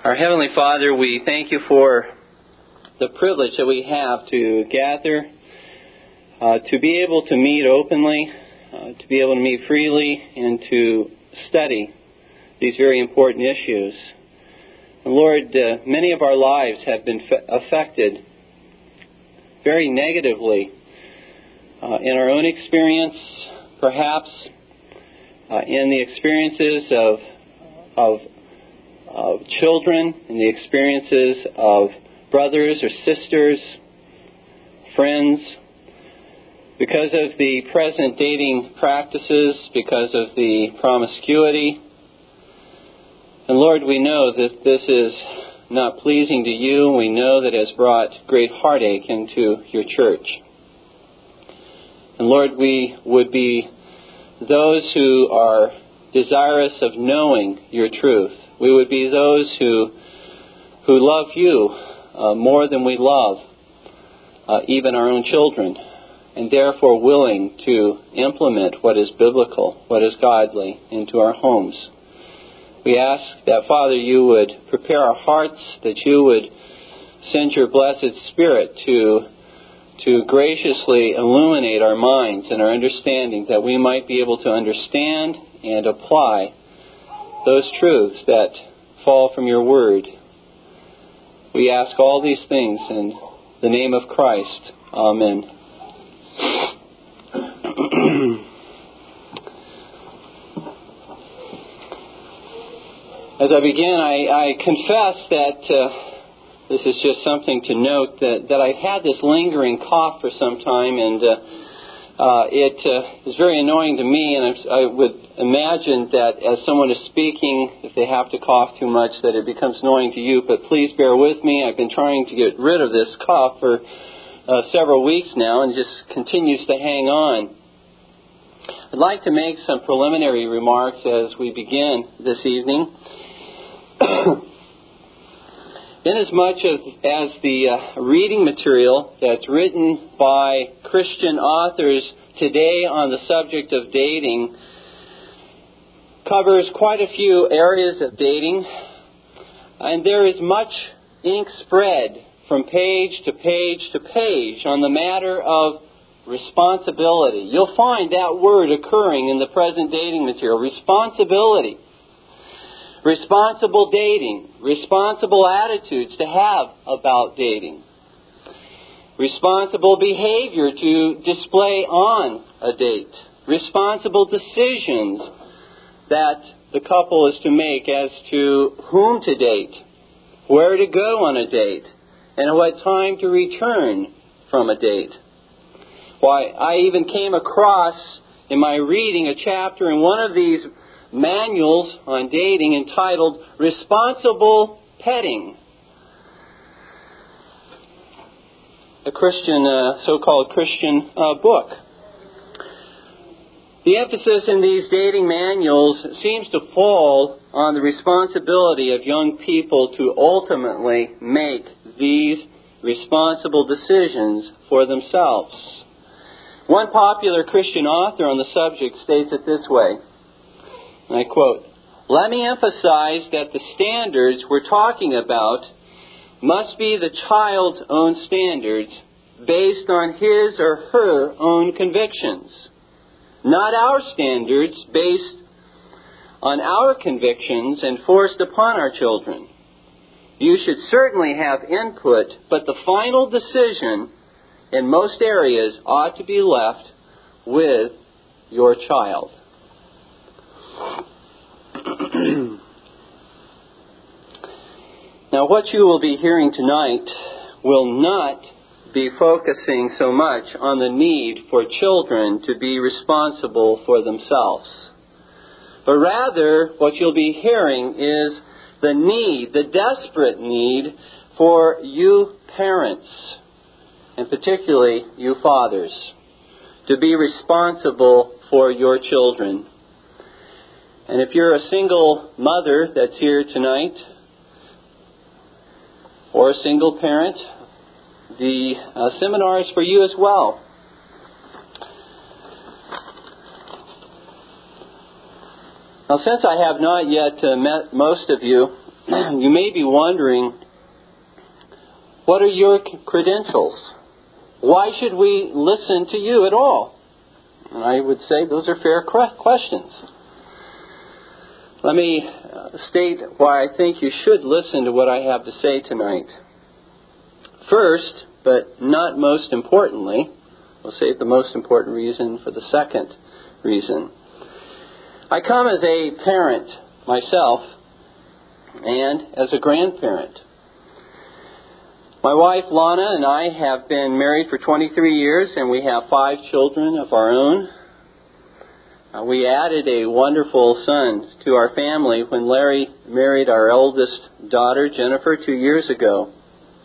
Our Heavenly Father, we thank you for the privilege that we have to gather, to be able to meet openly, to be able to meet freely, and to study these very important issues. And Lord, many of our lives have been affected very negatively in our own experience, perhaps in the experiences of children, in the experiences of brothers or sisters, friends, because of the present dating practices, because of the promiscuity. And Lord, we know that this is not pleasing to you. We know that it has brought great heartache into your church. And Lord, we would be those who are desirous of knowing your truth. We would be those who love you more than we love even our own children, and therefore willing to implement what is biblical, what is godly, into our homes. We ask that, Father, you would prepare our hearts, that you would send your blessed Spirit to graciously illuminate our minds and our understanding, that we might be able to understand and apply those truths that fall from your word. We ask all these things in the name of Christ. Amen. As I begin, I confess that this is just something to note, that I've had this lingering cough for some time, and it is very annoying to me, and I would imagine that as someone is speaking, if they have to cough too much, that it becomes annoying to you. But please bear with me. I've been trying to get rid of this cough for several weeks now, and it just continues to hang on. I'd like to make some preliminary remarks as we begin this evening. Inasmuch as the reading material that's written by Christian authors today on the subject of dating covers quite a few areas of dating, and there is much ink spread from page to page to page on the matter of responsibility. You'll find that word occurring in the present dating material, responsibility. Responsible dating, responsible attitudes to have about dating, responsible behavior to display on a date, responsible decisions that the couple is to make as to whom to date, where to go on a date, and at what time to return from a date. Why, I even came across in my reading a chapter in one of these manuals on dating entitled Responsible Petting. A Christian, so-called Christian book. The emphasis in these dating manuals seems to fall on the responsibility of young people to ultimately make these responsible decisions for themselves. One popular Christian author on the subject states it this way, and I quote, "Let me emphasize that the standards we're talking about must be the child's own standards based on his or her own convictions, not our standards based on our convictions and forced upon our children. You should certainly have input, but the final decision in most areas ought to be left with your child." Now, what you will be hearing tonight will not be focusing so much on the need for children to be responsible for themselves, but rather what you'll be hearing is the need, the desperate need for you parents, and particularly you fathers, to be responsible for your children. And if you're a single mother that's here tonight, or a single parent, the seminar is for you as well. Now, since I have not yet met most of you, you may be wondering, what are your credentials? Why should we listen to you at all? And I would say those are fair questions. Let me state why I think you should listen to what I have to say tonight. First, but not most importantly, we'll save the most important reason for the second reason. I come as a parent myself and as a grandparent. My wife Lana and I have been married for 23 years and we have 5 children of our own. We added a wonderful son to our family when Larry married our oldest daughter, Jennifer, 2 years ago.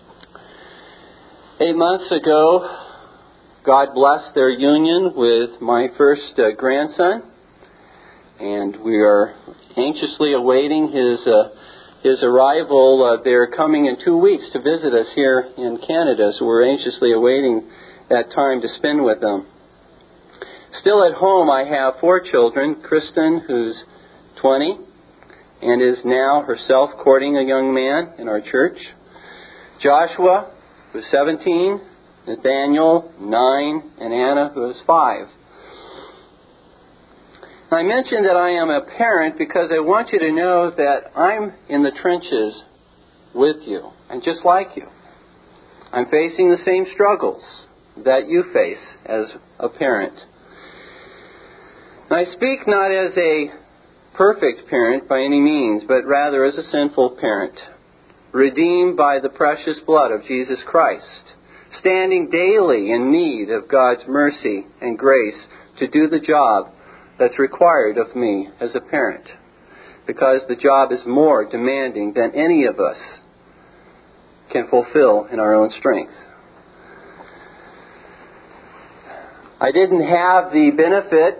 8 months ago, God blessed their union with my first grandson, and we are anxiously awaiting his arrival. They're coming in 2 weeks to visit us here in Canada, so we're anxiously awaiting that time to spend with them. Still at home, I have 4 children. Kristen, who's 20, and is now herself courting a young man in our church. Joshua, who's 17, Nathaniel, 9, and Anna, who is 5. I mentioned that I am a parent because I want you to know that I'm in the trenches with you, and just like you. I'm facing the same struggles that you face as a parent. I speak not as a perfect parent by any means, but rather as a sinful parent, redeemed by the precious blood of Jesus Christ, standing daily in need of God's mercy and grace to do the job that's required of me as a parent, because the job is more demanding than any of us can fulfill in our own strength. I didn't have the benefit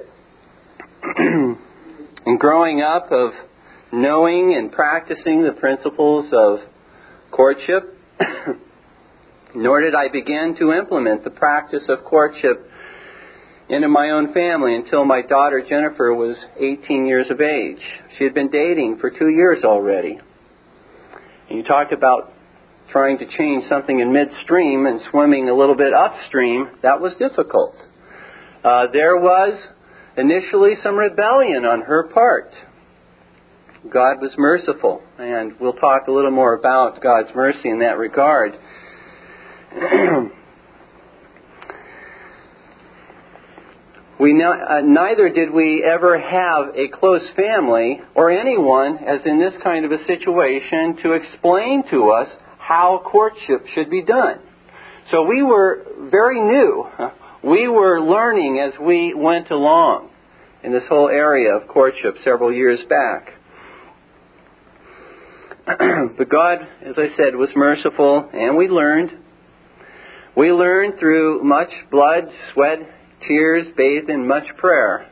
in growing up of knowing and practicing the principles of courtship, nor did I begin to implement the practice of courtship into my own family until my daughter Jennifer was 18 years of age. She had been dating for 2 years already. And you talked about trying to change something in midstream and swimming a little bit upstream. That was difficult. There was initially some rebellion on her part. God was merciful, and we'll talk a little more about God's mercy in that regard. Neither did we ever have a close family or anyone, as in this kind of a situation, to explain to us how courtship should be done. So we were very new. We were learning as we went along in this whole area of courtship several years back. But God, as I said, was merciful, and we learned. We learned through much blood, sweat, tears, bathed in much prayer.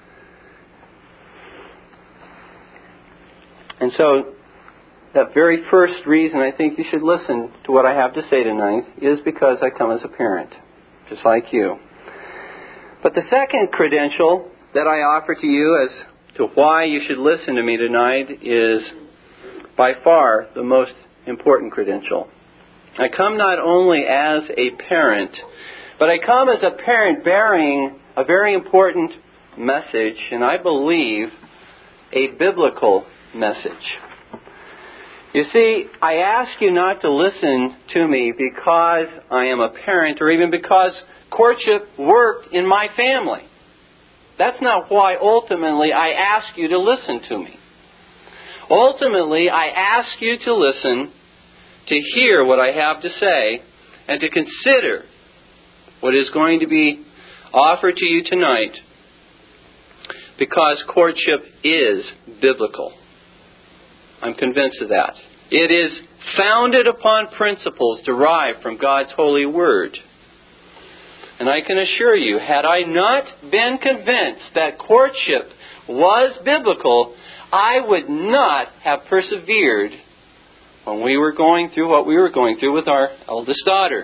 And so, that very first reason I think you should listen to what I have to say tonight is because I come as a parent, just like you. But the second credential that I offer to you as to why you should listen to me tonight is by far the most important credential. I come not only as a parent, but I come as a parent bearing a very important message, and I believe a biblical message. You see, I ask you not to listen to me because I am a parent or even because courtship worked in my family. That's not why ultimately I ask you to listen to me. Ultimately, I ask you to listen, to hear what I have to say, and to consider what is going to be offered to you tonight, because courtship is biblical. I'm convinced of that. It is founded upon principles derived from God's holy word. And I can assure you, had I not been convinced that courtship was biblical, I would not have persevered when we were going through what we were going through with our eldest daughter.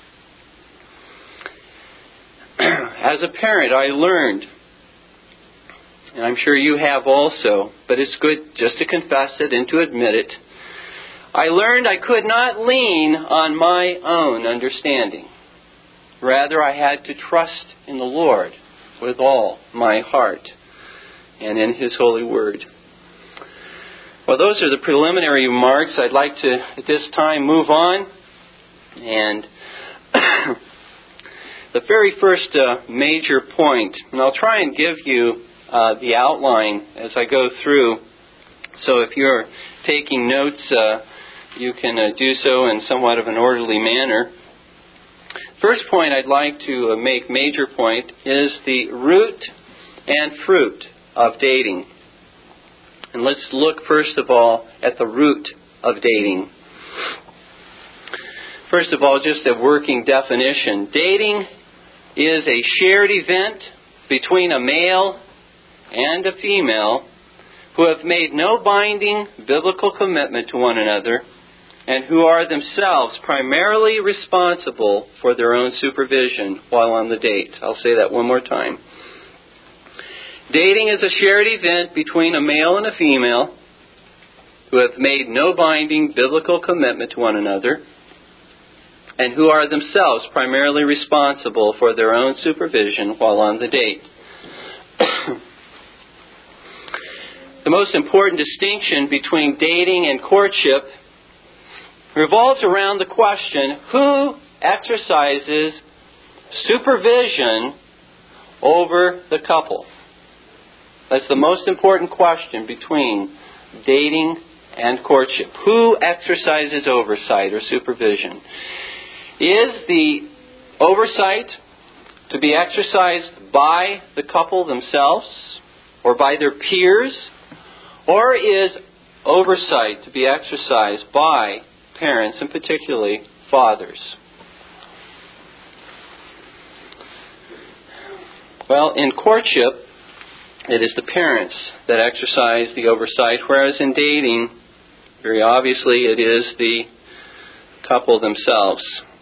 As a parent, I learned, and I'm sure you have also, but it's good just to confess it and to admit it, I learned I could not lean on my own understanding. Rather, I had to trust in the Lord with all my heart and in His holy word. Well, those are the preliminary remarks. I'd like to, at this time, move on. And the very first major point, and I'll try and give you the outline as I go through. So if you're taking notes, you can do so in somewhat of an orderly manner. First point I'd like to make, major point, is the root and fruit of dating. And let's look first of all at the root of dating. First of all, just a working definition. Dating is a shared event between a male and a female who have made no binding biblical commitment to one another and who are themselves primarily responsible for their own supervision while on the date. I'll say that one more time. Dating is a shared event between a male and a female who have made no binding biblical commitment to one another and who are themselves primarily responsible for their own supervision while on the date. The most important distinction between dating and courtship revolves around the question, who exercises supervision over the couple? That's the most important question between dating and courtship. Who exercises oversight or supervision? Is the oversight to be exercised by the couple themselves or by their peers? Or is oversight to be exercised by parents, and particularly fathers? Well, in courtship, it is the parents that exercise the oversight, whereas in dating, very obviously, it is the couple themselves.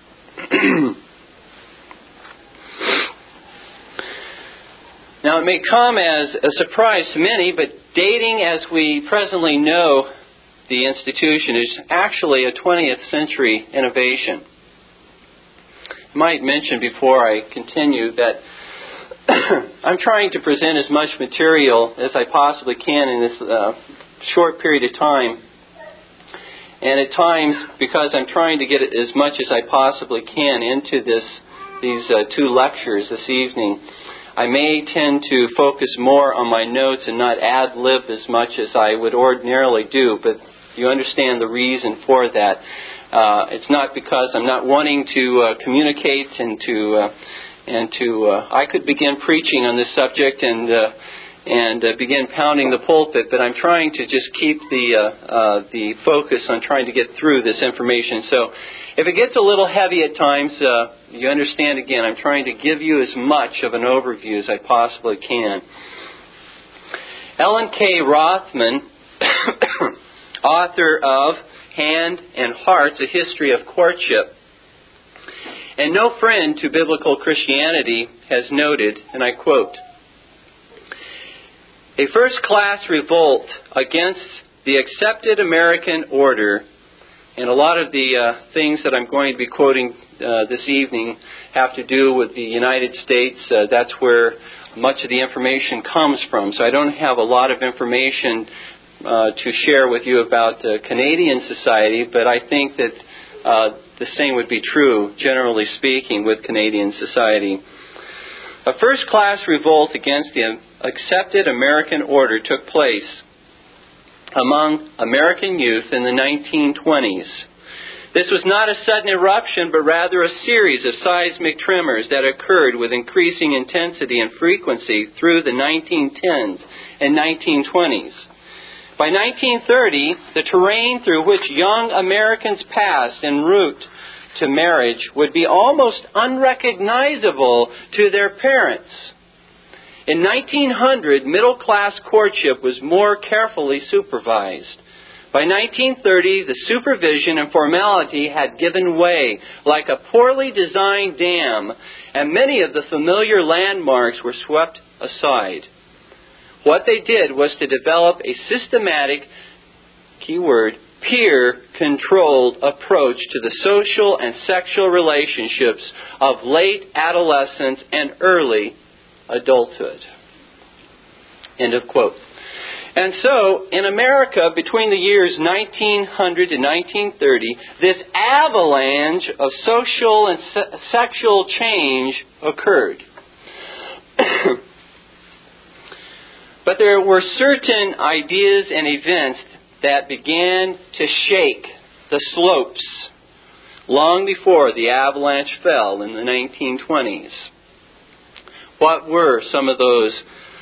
Now, it may come as a surprise to many, but dating as we presently know the institution is actually a 20th century innovation. I might mention before I continue that I'm trying to present as much material as I possibly can in this short period of time. And at times, because I'm trying to get as much as I possibly can into these two lectures this evening, I may tend to focus more on my notes and not ad-lib as much as I would ordinarily do, but you understand the reason for that. It's not because I'm not wanting to communicate and I could begin preaching on this subject and begin pounding the pulpit, but I'm trying to just keep the focus on trying to get through this information. So if it gets a little heavy at times, you understand again, I'm trying to give you as much of an overview as I possibly can. Ellen K. Rothman, author of Hand and Hearts, A History of Courtship, and no friend to biblical Christianity, has noted, and I quote, "A first-class revolt against the accepted American order," and a lot of the things that I'm going to be quoting this evening have to do with the United States. That's where much of the information comes from. So I don't have a lot of information to share with you about Canadian society, but I think that the same would be true, generally speaking, with Canadian society. A first-class revolt against the accepted American order took place among American youth in the 1920s. This was not a sudden eruption, but rather a series of seismic tremors that occurred with increasing intensity and frequency through the 1910s and 1920s. By 1930, the terrain through which young Americans passed en route to marriage would be almost unrecognizable to their parents. In 1900, middle-class courtship was more carefully supervised. By 1930, the supervision and formality had given way like a poorly designed dam, and many of the familiar landmarks were swept aside. What they did was to develop a systematic, keyword, peer-controlled approach to the social and sexual relationships of late adolescence and early adulthood. End of quote. And so, in America, between the years 1900 to 1930, this avalanche of social and sexual change occurred. But there were certain ideas and events that began to shake the slopes long before the avalanche fell in the 1920s. What were some of those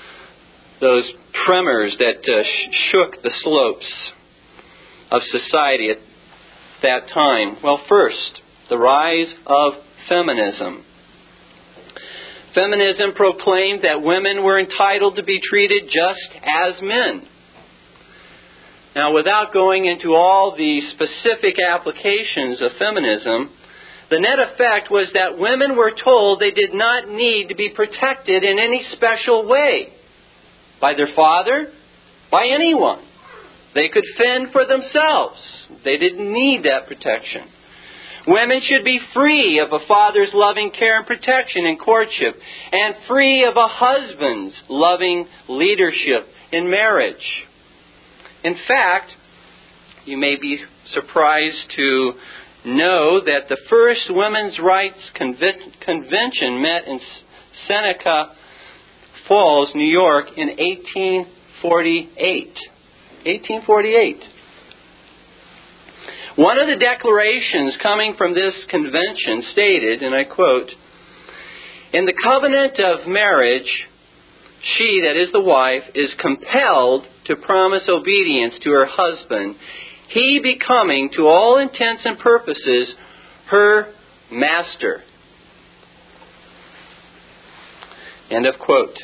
tremors that shook the slopes of society at that time? Well, first, the rise of feminism. Feminism proclaimed that women were entitled to be treated just as men. Now, without going into all the specific applications of feminism, the net effect was that women were told they did not need to be protected in any special way by their father, by anyone. They could fend for themselves. They didn't need that protection. Women should be free of a father's loving care and protection in courtship, and free of a husband's loving leadership in marriage. In fact, you may be surprised to know that the first Women's Rights Convention met in Seneca Falls, New York in 1848. 1848. One of the declarations coming from this convention stated, and I quote, "In the covenant of marriage, she, that is the wife, is compelled to promise obedience to her husband, he becoming to all intents and purposes her master." End of quote.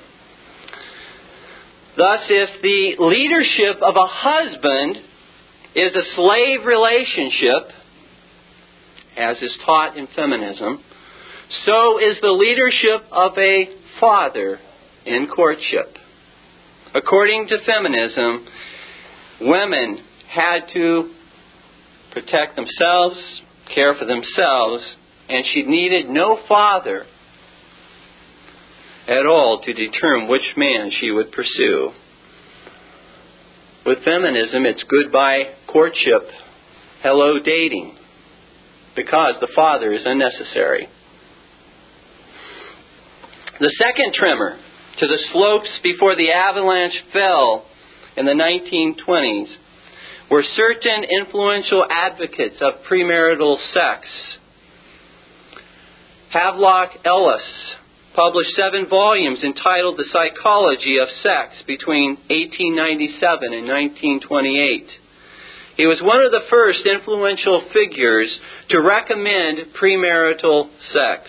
Thus, if the leadership of a husband is a slave relationship, as is taught in feminism, so is the leadership of a father in courtship. According to feminism, women had to protect themselves, care for themselves, and she needed no father at all to determine which man she would pursue. With feminism, it's goodbye courtship, hello dating, because the father is unnecessary. The second tremor to the slopes before the avalanche fell in the 1920s were certain influential advocates of premarital sex. Havelock Ellis published 7 volumes entitled The Psychology of Sex between 1897 and 1928. He was one of the first influential figures to recommend premarital sex.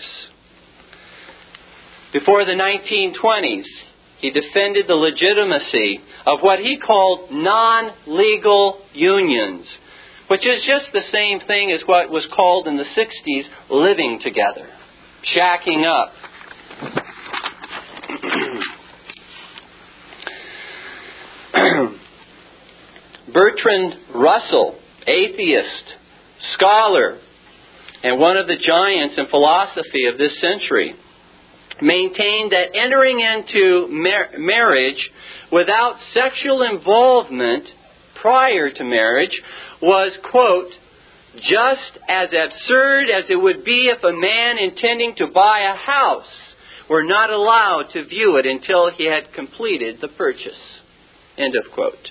Before the 1920s, he defended the legitimacy of what he called non-legal unions, which is just the same thing as what was called in the 60s living together, shacking up. Bertrand Russell, atheist, scholar, and one of the giants in philosophy of this century, maintained that entering into marriage without sexual involvement prior to marriage was, quote, just as absurd as it would be if a man intending to buy a house were not allowed to view it until he had completed the purchase. End of quote.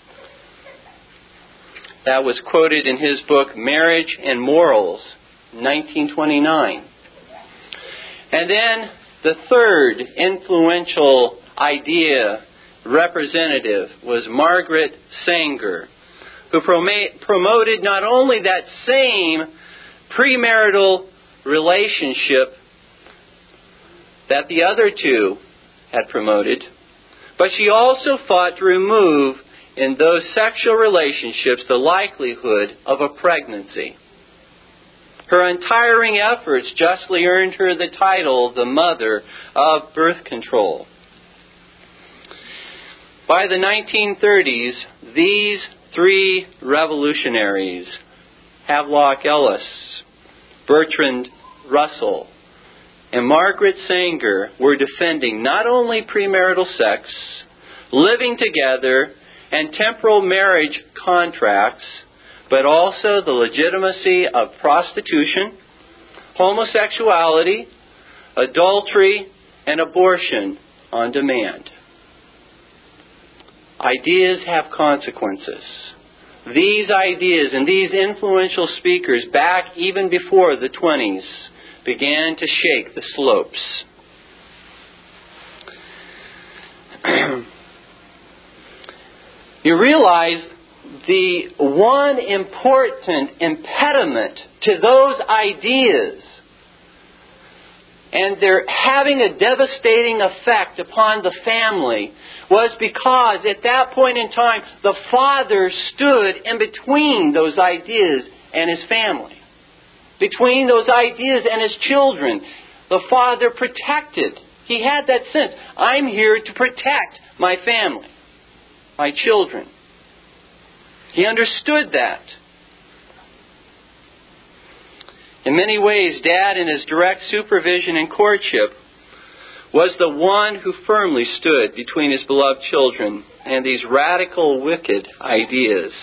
That was quoted in his book, Marriage and Morals, 1929. And then the third influential idea representative was Margaret Sanger, who promoted not only that same premarital relationship that the other two had promoted, but she also fought to remove in those sexual relationships the likelihood of a pregnancy. Her untiring efforts justly earned her the title the mother of birth control. By the 1930s, these three revolutionaries, Havelock Ellis, Bertrand Russell, and Margaret Sanger, were defending not only premarital sex, living together, and temporal marriage contracts, but also the legitimacy of prostitution, homosexuality, adultery, and abortion on demand. Ideas have consequences. These ideas and these influential speakers back even before the 20s began to shake the slopes. You realize the one important impediment to those ideas, and they're having a devastating effect upon the family, was because at that point in time, the father stood in between those ideas and his family. Between those ideas and his children. The father protected. He had that sense. I'm here to protect my family, my children. He understood that. In many ways, Dad, in his direct supervision and courtship, was the one who firmly stood between his beloved children and these radical, wicked ideas.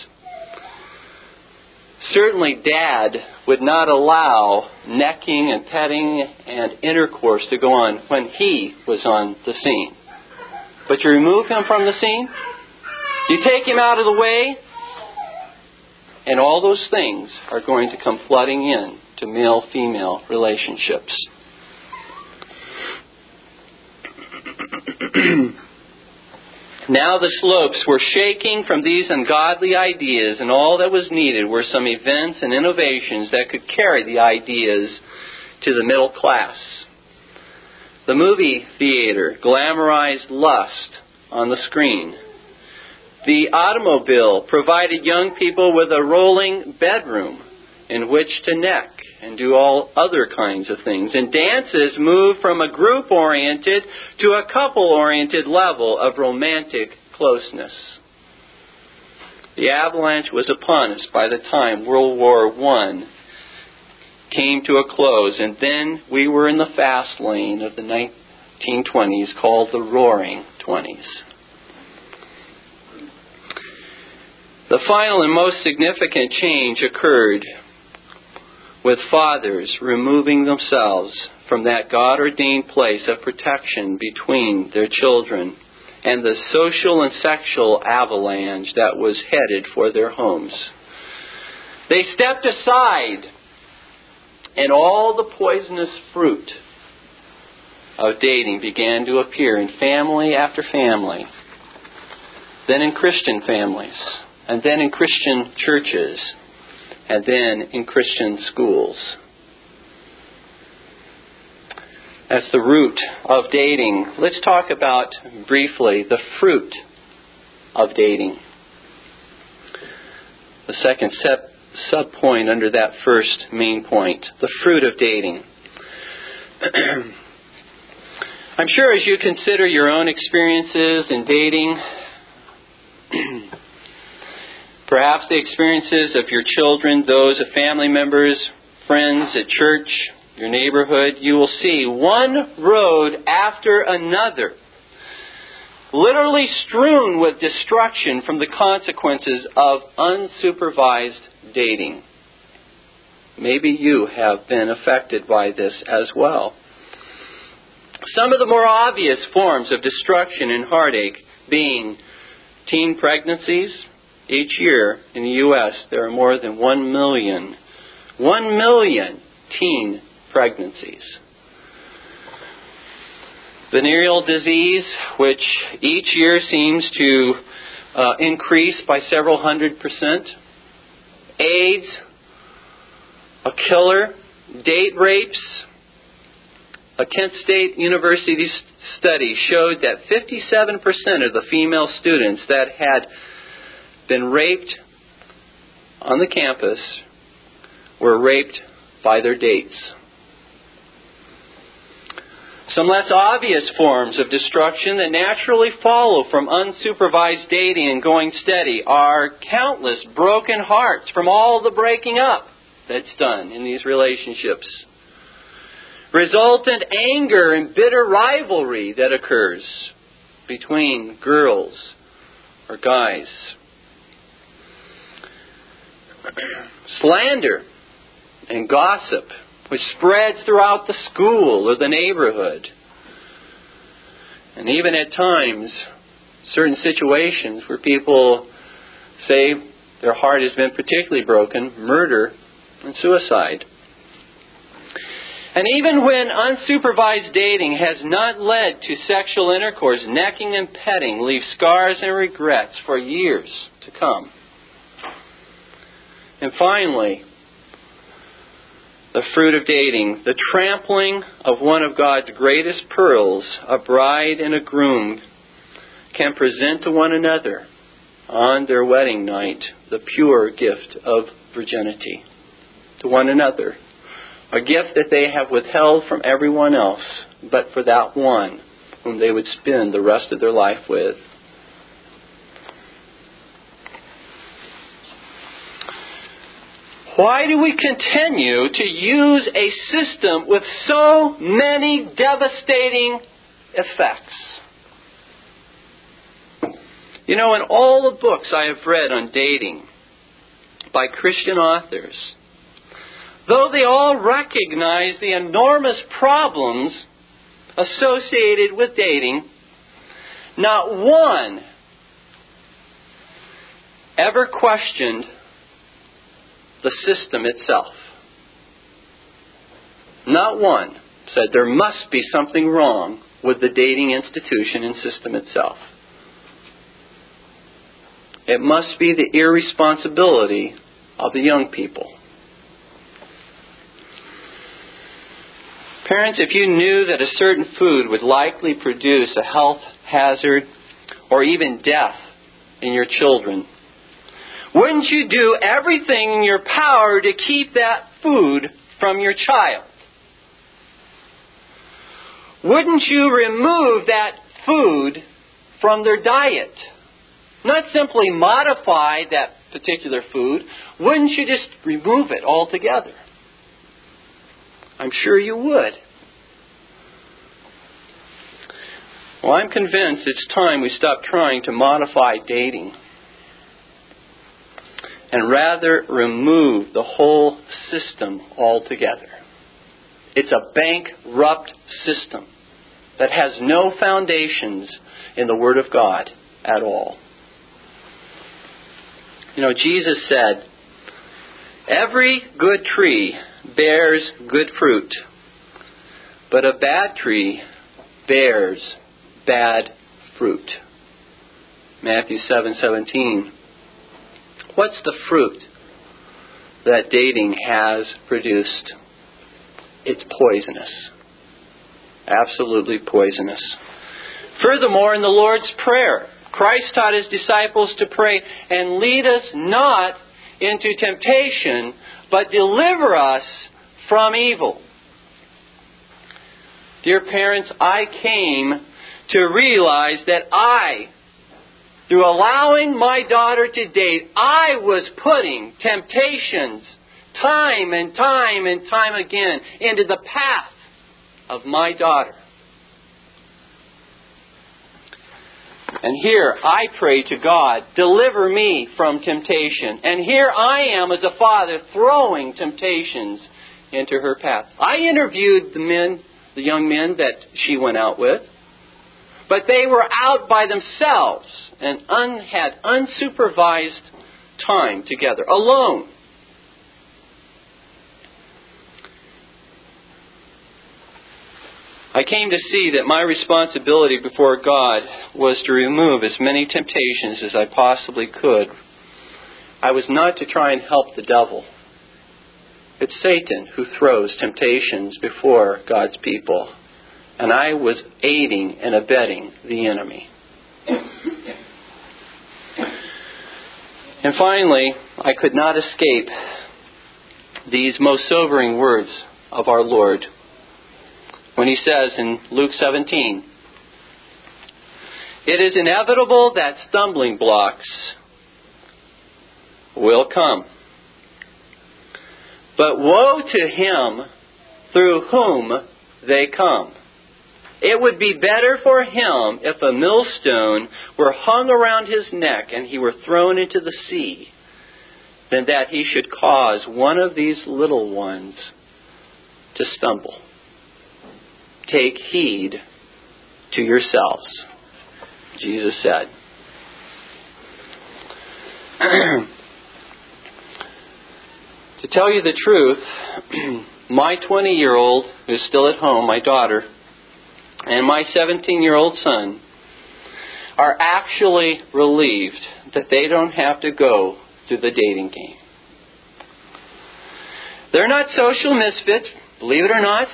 Certainly, Dad would not allow necking and petting and intercourse to go on when he was on the scene. But you remove him from the scene, you take him out of the way, and all those things are going to come flooding in to male-female relationships. Now the slopes were shaking from these ungodly ideas, and all that was needed were some events and innovations that could carry the ideas to the middle class. The movie theater glamorized lust on the screen. The automobile provided young people with a rolling bedroom in which to neck and do all other kinds of things. And dances moved from a group-oriented to a couple-oriented level of romantic closeness. The avalanche was upon us by the time World War I came to a close, and then we were in the fast lane of the 1920s called the Roaring 20s. The final and most significant change occurred with fathers removing themselves from that God-ordained place of protection between their children and the social and sexual avalanche that was headed for their homes. They stepped aside, and all the poisonous fruit of dating began to appear in family after family, then in Christian families, and then in Christian churches, and then in Christian schools. That's the root of dating. Let's talk about, briefly, the fruit of dating. The second sub-point under that first main point, the fruit of dating. I'm sure as you consider your own experiences in dating, perhaps the experiences of your children, those of family members, friends at church, your neighborhood, you will see one road after another, literally strewn with destruction from the consequences of unsupervised dating. Maybe you have been affected by this as well. Some of the more obvious forms of destruction and heartache being teen pregnancies. Each year in the U.S. there are more than 1 million teen pregnancies. Venereal disease, which each year seems to increase by several 100%. AIDS, a killer. Date rapes. A Kent State University study showed that 57% of the female students that had been raped on the campus were raped by their dates. Some less obvious forms of destruction that naturally follow from unsupervised dating and going steady are countless broken hearts from all the breaking up that's done in these relationships. Resultant anger and bitter rivalry that occurs between girls or guys. Slander and gossip, which spreads throughout the school or the neighborhood. And even at times, certain situations where people say their heart has been particularly broken, murder and suicide. And even when unsupervised dating has not led to sexual intercourse, necking and petting leave scars and regrets for years to come. And finally, the fruit of dating, the trampling of one of God's greatest pearls, a bride and a groom can present to one another on their wedding night the pure gift of virginity to one another. A gift that they have withheld from everyone else, but for that one whom they would spend the rest of their life with. Why do we continue to use a system with so many devastating effects? You know, in all the books I have read on dating by Christian authors, though they all recognize the enormous problems associated with dating, not one ever questioned the system itself. Not one said there must be something wrong with the dating institution and system itself. It must be the irresponsibility of the young people. Parents, if you knew that a certain food would likely produce a health hazard or even death in your children, wouldn't you do everything in your power to keep that food from your child? Wouldn't you remove that food from their diet? Not simply modify that particular food. Wouldn't you just remove it altogether? I'm sure you would. Well, I'm convinced it's time we stop trying to modify dating and rather remove the whole system altogether. It's a bankrupt system that has no foundations in the Word of God at all. You know, Jesus said, "Every good tree bears good fruit, but a bad tree bears bad fruit." Matthew 7:17. What's the fruit that dating has produced? It's poisonous. Absolutely poisonous. Furthermore, in the Lord's Prayer, Christ taught His disciples to pray, "And lead us not into temptation, but deliver us from evil." Dear parents, I came to realize that through allowing my daughter to date, I was putting temptations time and time and time again into the path of my daughter. And here I pray to God, deliver me from temptation. And here I am as a father throwing temptations into her path. I interviewed the young men that she went out with. But they were out by themselves and had unsupervised time together, alone. I came to see that my responsibility before God was to remove as many temptations as I possibly could. I was not to try and help the devil. It's Satan who throws temptations before God's people. And I was aiding and abetting the enemy. And finally, I could not escape these most sobering words of our Lord. when he says in Luke 17, "It is inevitable that stumbling blocks will come. But woe to him through whom they come. It would be better for him if a millstone were hung around his neck and he were thrown into the sea, than that he should cause one of these little ones to stumble. Take heed to yourselves," Jesus said. To tell you the truth, my 20-year-old, who's still at home, my daughter, and my 17-year-old son are actually relieved that they don't have to go through the dating game. They're not social misfits, believe it or not.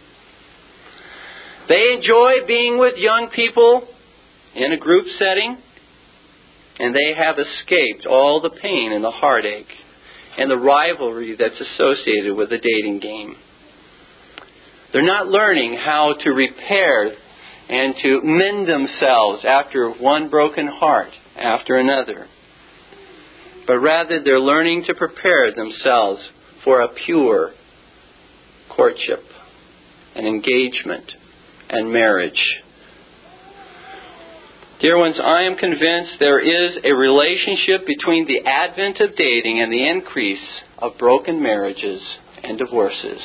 They enjoy being with young people in a group setting, and they have escaped all the pain and the heartache and the rivalry that's associated with the dating game. They're not learning how to repair and to mend themselves after one broken heart after another, but rather they're learning to prepare themselves for a pure courtship, an engagement, and marriage. Dear ones, I am convinced there is a relationship between the advent of dating and the increase of broken marriages and divorces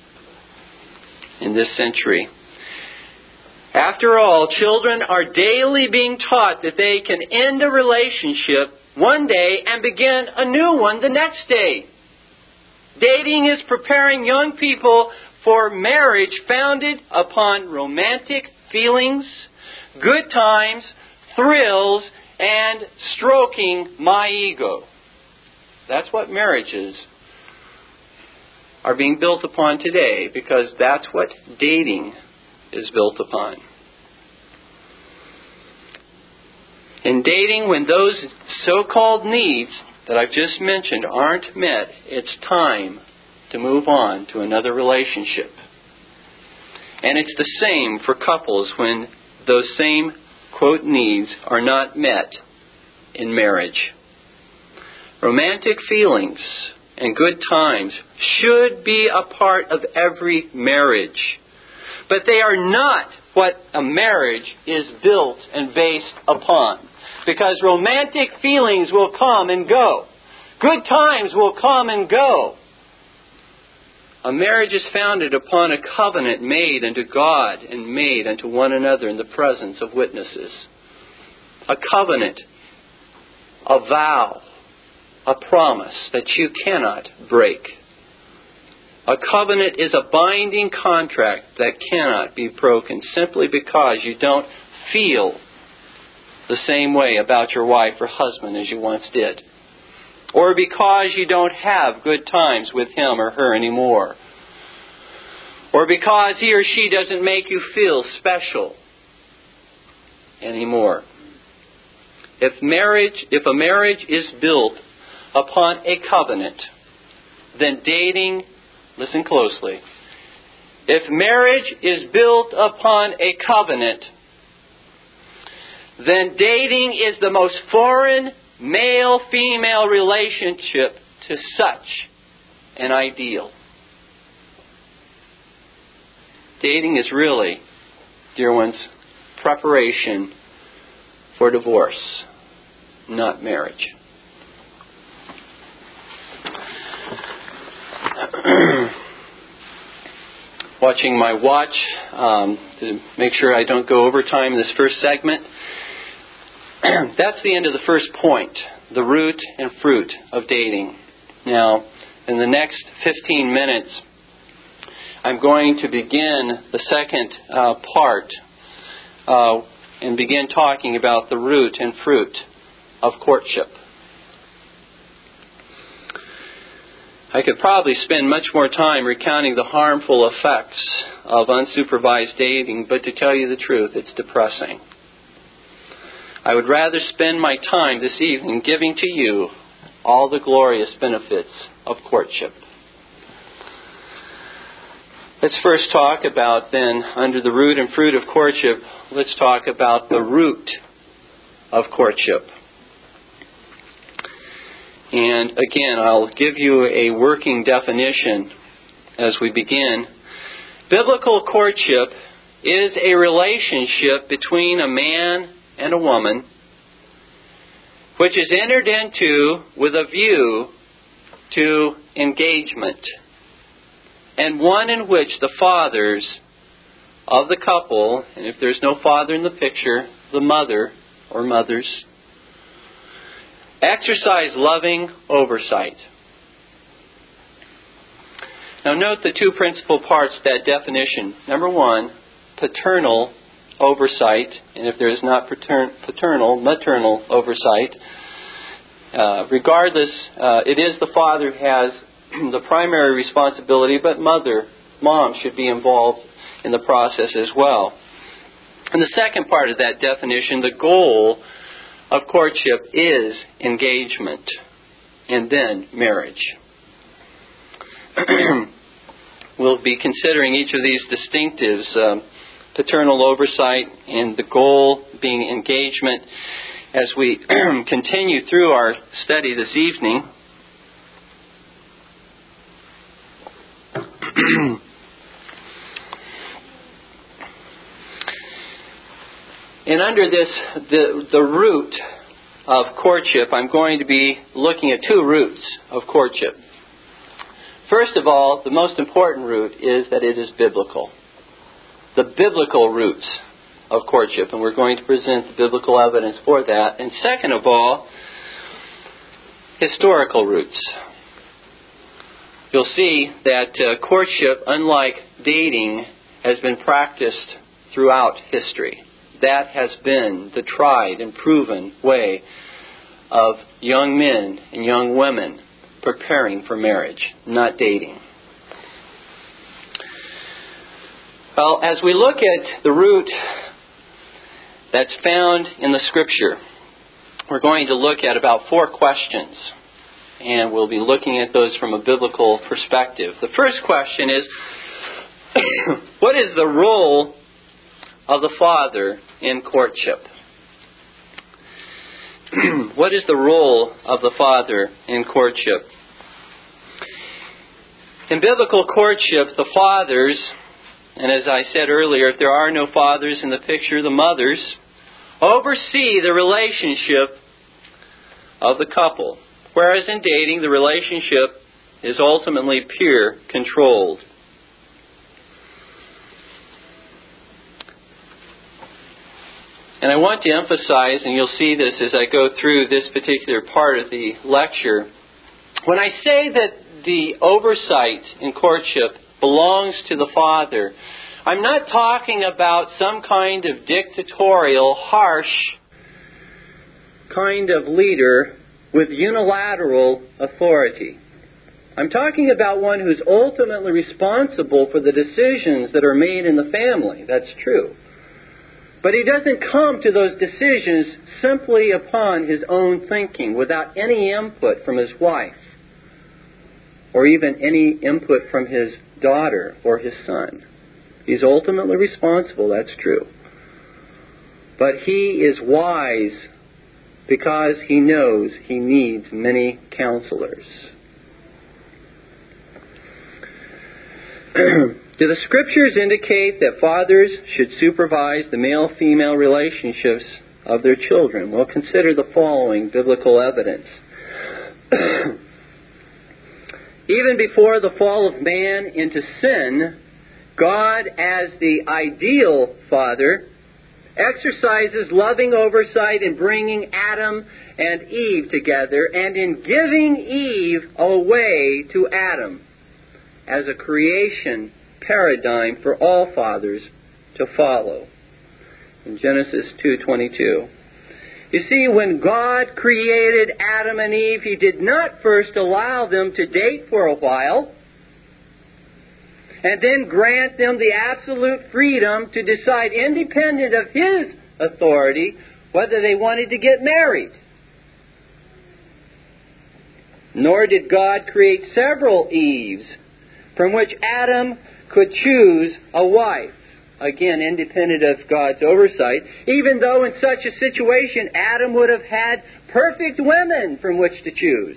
in this century. After all, children are daily being taught that they can end a relationship one day and begin a new one the next day. Dating is preparing young people for marriage founded upon romantic feelings, good times, thrills, and stroking my ego. That's what marriages are being built upon today, because that's what dating is built upon. In dating, when those so-called needs that I've just mentioned aren't met, it's time to move on to another relationship. And it's the same for couples when those same, quote, needs are not met in marriage. Romantic feelings and good times should be a part of every marriage. But they are not what a marriage is built and based upon. Because romantic feelings will come and go. Good times will come and go. A marriage is founded upon a covenant made unto God and made unto one another in the presence of witnesses. A covenant, a vow, a promise that you cannot break. A covenant is a binding contract that cannot be broken simply because you don't feel the same way about your wife or husband as you once did. Or because you don't have good times with him or her anymore. Or because he or she doesn't make you feel special anymore. If a marriage is built upon a covenant, then dating, listen closely, if marriage is built upon a covenant, then dating is the most foreign male-female relationship to such an ideal. Dating is really, dear ones, preparation for divorce, not marriage. Watching my watch to make sure I don't go over time in this first segment. That's the end of the first point, the root and fruit of dating. Now, in the next 15 minutes, I'm going to begin the second part and begin talking about the root and fruit of courtship. I could probably spend much more time recounting the harmful effects of unsupervised dating, but to tell you the truth, it's depressing. I would rather spend my time this evening giving to you all the glorious benefits of courtship. Let's first talk about then, under the root and fruit of courtship, let's talk about the root of courtship. And again, I'll give you a working definition as we begin. Biblical courtship is a relationship between a man and a woman which is entered into with a view to engagement, and one in which the fathers of the couple, and if there's no father in the picture, the mother or mothers, exercise loving oversight. Now note the two principal parts of that definition. Number one, paternal oversight, and if there is not paternal, maternal oversight. Regardless, it is the father who has the primary responsibility, but mom should be involved in the process as well. And the second part of that definition, the goal of courtship is engagement and then marriage. We'll be considering each of these distinctives, paternal oversight and the goal being engagement, as we continue through our study this evening. And under this, the root of courtship, I'm going to be looking at two roots of courtship. First of all, the most important root is that it is biblical. The biblical roots of courtship, and we're going to present the biblical evidence for that. And second of all, historical roots. You'll see that courtship, unlike dating, has been practiced throughout history. That has been the tried and proven way of young men and young women preparing for marriage, not dating. Well, as we look at the root that's found in the Scripture, we're going to look at about 4 questions. And we'll be looking at those from a biblical perspective. The first question is, what is the role of the father in courtship? What is the role of the father in courtship? In biblical courtship, the fathers, and as I said earlier, if there are no fathers in the picture, the mothers, oversee the relationship of the couple. Whereas in dating, the relationship is ultimately peer controlled. And I want to emphasize, and you'll see this as I go through this particular part of the lecture, when I say that the oversight in courtship belongs to the father, I'm not talking about some kind of dictatorial, harsh kind of leader with unilateral authority. I'm talking about one who's ultimately responsible for the decisions that are made in the family. That's true. But he doesn't come to those decisions simply upon his own thinking, without any input from his wife, or even any input from his daughter or his son. He's ultimately responsible, that's true. But he is wise because he knows he needs many counselors. Do the Scriptures indicate that fathers should supervise the male-female relationships of their children? Well, consider the following biblical evidence. Even before the fall of man into sin, God, as the ideal father, exercises loving oversight in bringing Adam and Eve together and in giving Eve away to Adam as a creation paradigm for all fathers to follow. In Genesis 2:22. You see, when God created Adam and Eve, He did not first allow them to date for a while and then grant them the absolute freedom to decide, independent of His authority, whether they wanted to get married. Nor did God create several Eves, from which Adam could choose a wife. Again, independent of God's oversight, even though in such a situation Adam would have had perfect women from which to choose.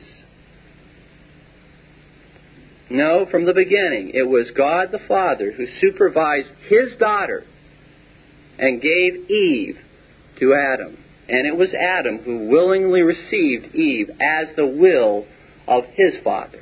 No, from the beginning, it was God the Father who supervised His daughter and gave Eve to Adam. And it was Adam who willingly received Eve as the will of his Father.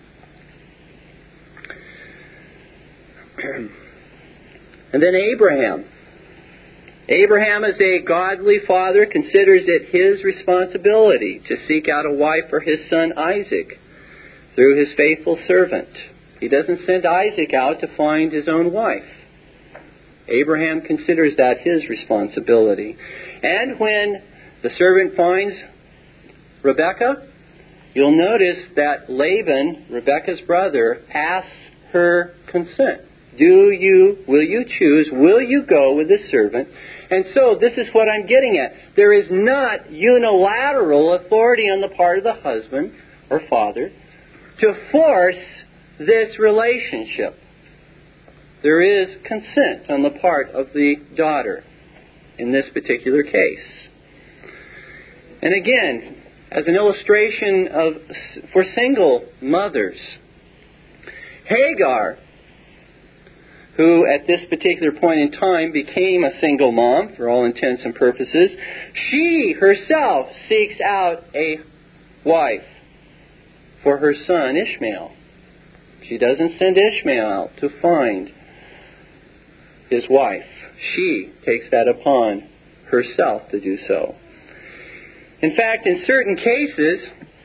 And then Abraham. Abraham, as a godly father, considers it his responsibility to seek out a wife for his son Isaac through his faithful servant. He doesn't send Isaac out to find his own wife. Abraham considers that his responsibility. And when the servant finds Rebekah, you'll notice that Laban, Rebekah's brother, asks her consent. Will you choose, will you go with this servant? And so this is what I'm getting at. There is not unilateral authority on the part of the husband or father to force this relationship. There is consent on the part of the daughter in this particular case. And again, as an illustration for single mothers, Hagar, who at this particular point in time became a single mom for all intents and purposes, she herself seeks out a wife for her son Ishmael. She doesn't send Ishmael out to find his wife. She takes that upon herself to do so. In fact, in certain cases,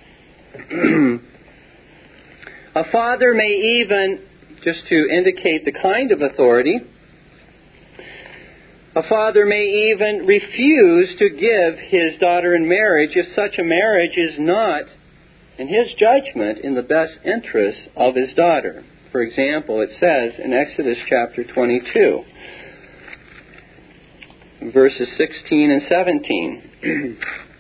a father may even, just to indicate the kind of authority, a father may even refuse to give his daughter in marriage if such a marriage is not, in his judgment, in the best interest of his daughter. For example, it says in Exodus chapter 22, verses 16 and 17,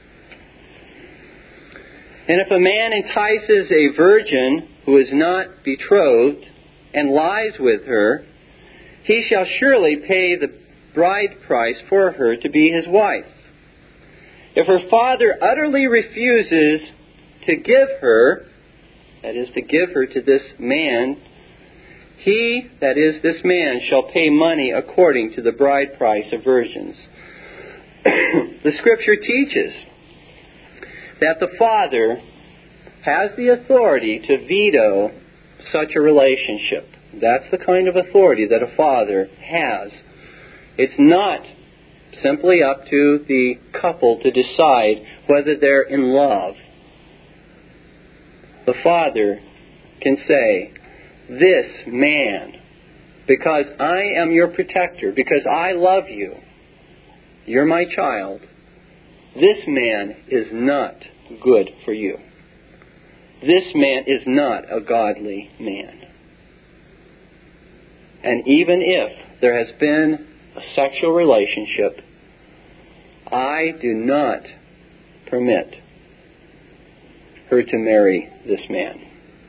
and if a man entices a virgin who is not betrothed and lies with her, he shall surely pay the bride price for her to be his wife. If her father utterly refuses to give her, that is, to give her to this man, he, that is, this man, shall pay money according to the bride price of virgins. The Scripture teaches that the father has the authority to veto such a relationship. That's the kind of authority that a father has. It's not simply up to the couple to decide whether they're in love. The father can say, this man, because I am your protector, because I love you, you're my child, this man is not good for you. This man is not a godly man. And even if there has been a sexual relationship, I do not permit her to marry this man.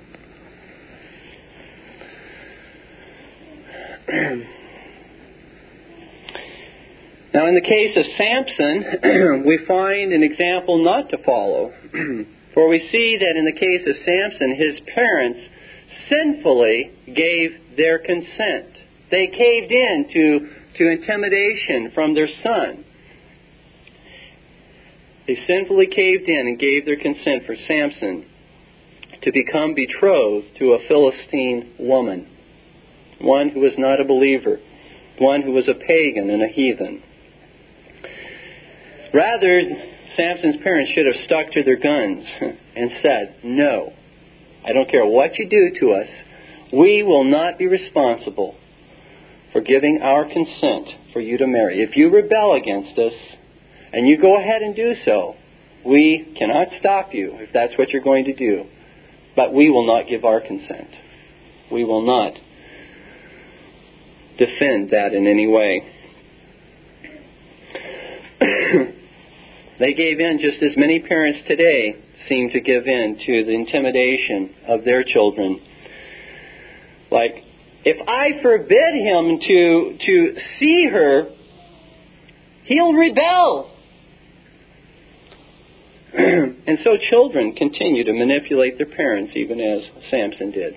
Now, in the case of Samson, we find an example not to follow. For we see that in the case of Samson, his parents sinfully gave their consent. They caved in to intimidation from their son. They sinfully caved in and gave their consent for Samson to become betrothed to a Philistine woman, one who was not a believer, one who was a pagan and a heathen. Rather, Samson's parents should have stuck to their guns and said, no, I don't care what you do to us, we will not be responsible for giving our consent for you to marry. If you rebel against us and you go ahead and do so, we cannot stop you if that's what you're going to do, but we will not give our consent. We will not defend that in any way. They gave in just as many parents today seem to give in to the intimidation of their children. Like If I forbid him to see her, he'll rebel. And so children continue to manipulate their parents, even as Samson did.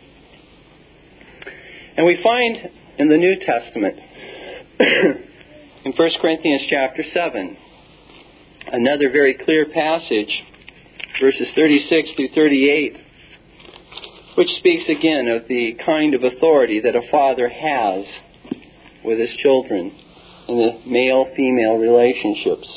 And we find in the New Testament, in 1 Corinthians chapter 7, another very clear passage, verses 36 through 38, which speaks again of the kind of authority that a father has with his children in the male-female relationships.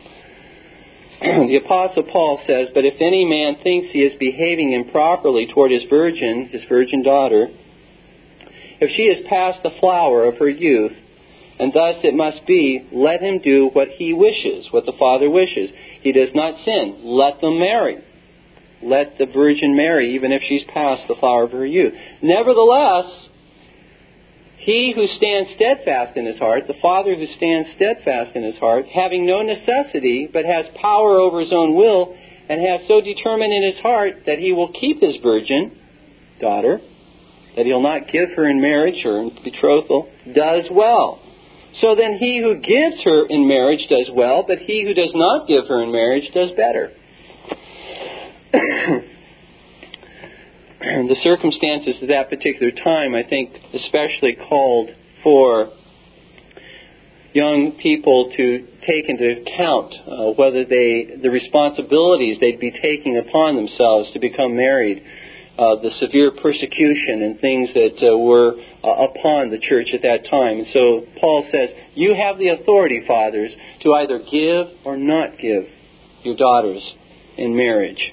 The Apostle Paul says, "But if any man thinks he is behaving improperly toward his virgin daughter, if she is past the flower of her youth, and thus it must be, let him do what he wishes, what the father wishes. He does not sin. Let them marry. Let the virgin marry, even if she's past the flower of her youth. Nevertheless, he who stands steadfast in his heart, the father who stands steadfast in his heart, having no necessity, but has power over his own will, and has so determined in his heart that he will keep his virgin daughter, that he'll not give her in marriage or in betrothal, does well. So then he who gives her in marriage does well, but he who does not give her in marriage does better." The circumstances of that particular time, I think, especially called for young people to take into account whether the responsibilities they'd be taking upon themselves to become married, the severe persecution and things that were upon the church at that time. And so Paul says, you have the authority, fathers, to either give or not give your daughters in marriage.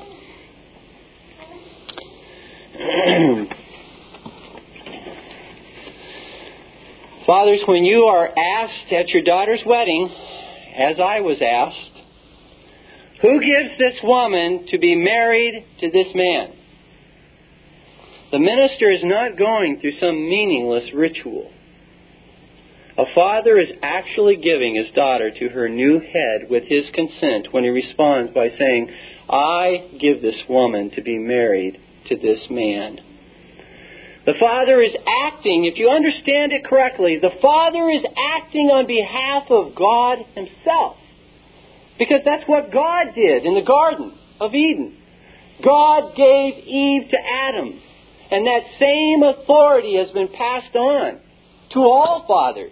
Fathers, when you are asked at your daughter's wedding, as I was asked, who gives this woman to be married to this man? The minister is not going through some meaningless ritual. A father is actually giving his daughter to her new head with his consent when he responds by saying, I give this woman to be married to this man. The father is acting, if you understand it correctly, the father is acting on behalf of God himself. Because that's what God did in the Garden of Eden. God gave Eve to Adam. And that same authority has been passed on to all fathers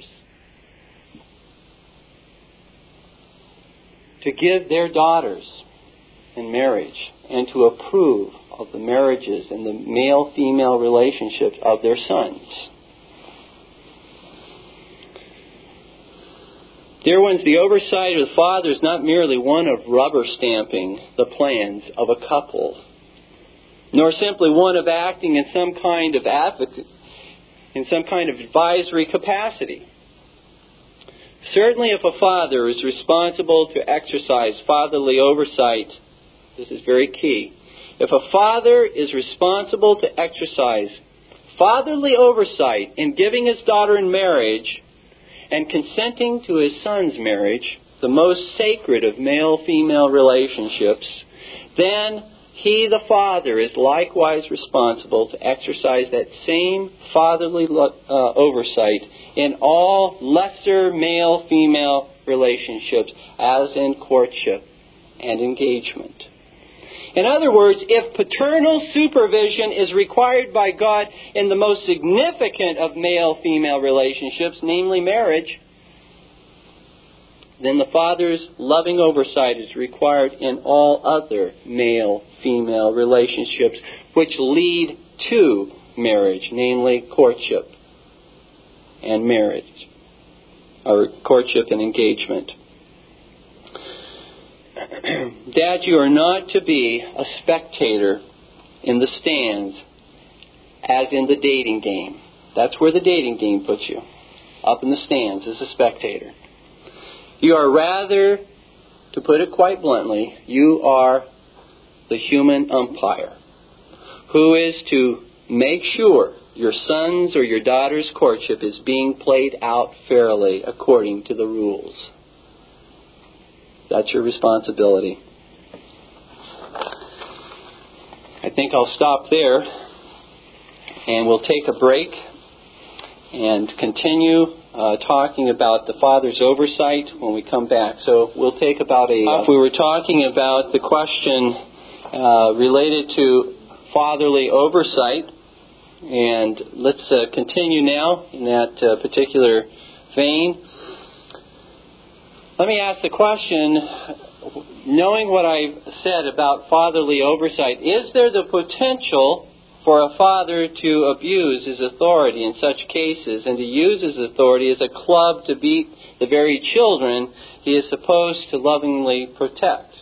to give their daughters in marriage and to approve of the marriages and the male-female relationships of their sons. Dear ones, the oversight of the father is not merely one of rubber stamping the plans of a couple, nor simply one of acting in some kind of advocate, in some kind of advisory capacity. Certainly if a father is responsible to exercise fatherly oversight, this is very key. If a father is responsible to exercise fatherly oversight in giving his daughter in marriage and consenting to his son's marriage, the most sacred of male-female relationships, then he, the father, is likewise responsible to exercise that same fatherly oversight in all lesser male-female relationships, as in courtship and engagement. In other words, if paternal supervision is required by God in the most significant of male-female relationships, namely marriage, then the father's loving oversight is required in all other male-female relationships which lead to marriage, namely courtship and marriage, or courtship and engagement. Dad, you are not to be a spectator in the stands as in the dating game. That's where the dating game puts you, up in the stands as a spectator. You are rather, to put it quite bluntly, you are the human umpire who is to make sure your son's or your daughter's courtship is being played out fairly according to the rules. That's your responsibility. I think I'll stop there. And we'll take a break and continue talking about the Father's oversight when we come back. So we'll take about we were talking about the question related to fatherly oversight. And let's continue now in that particular vein. Let me ask the question, knowing what I've said about fatherly oversight, is there the potential for a father to abuse his authority in such cases and to use his authority as a club to beat the very children he is supposed to lovingly protect?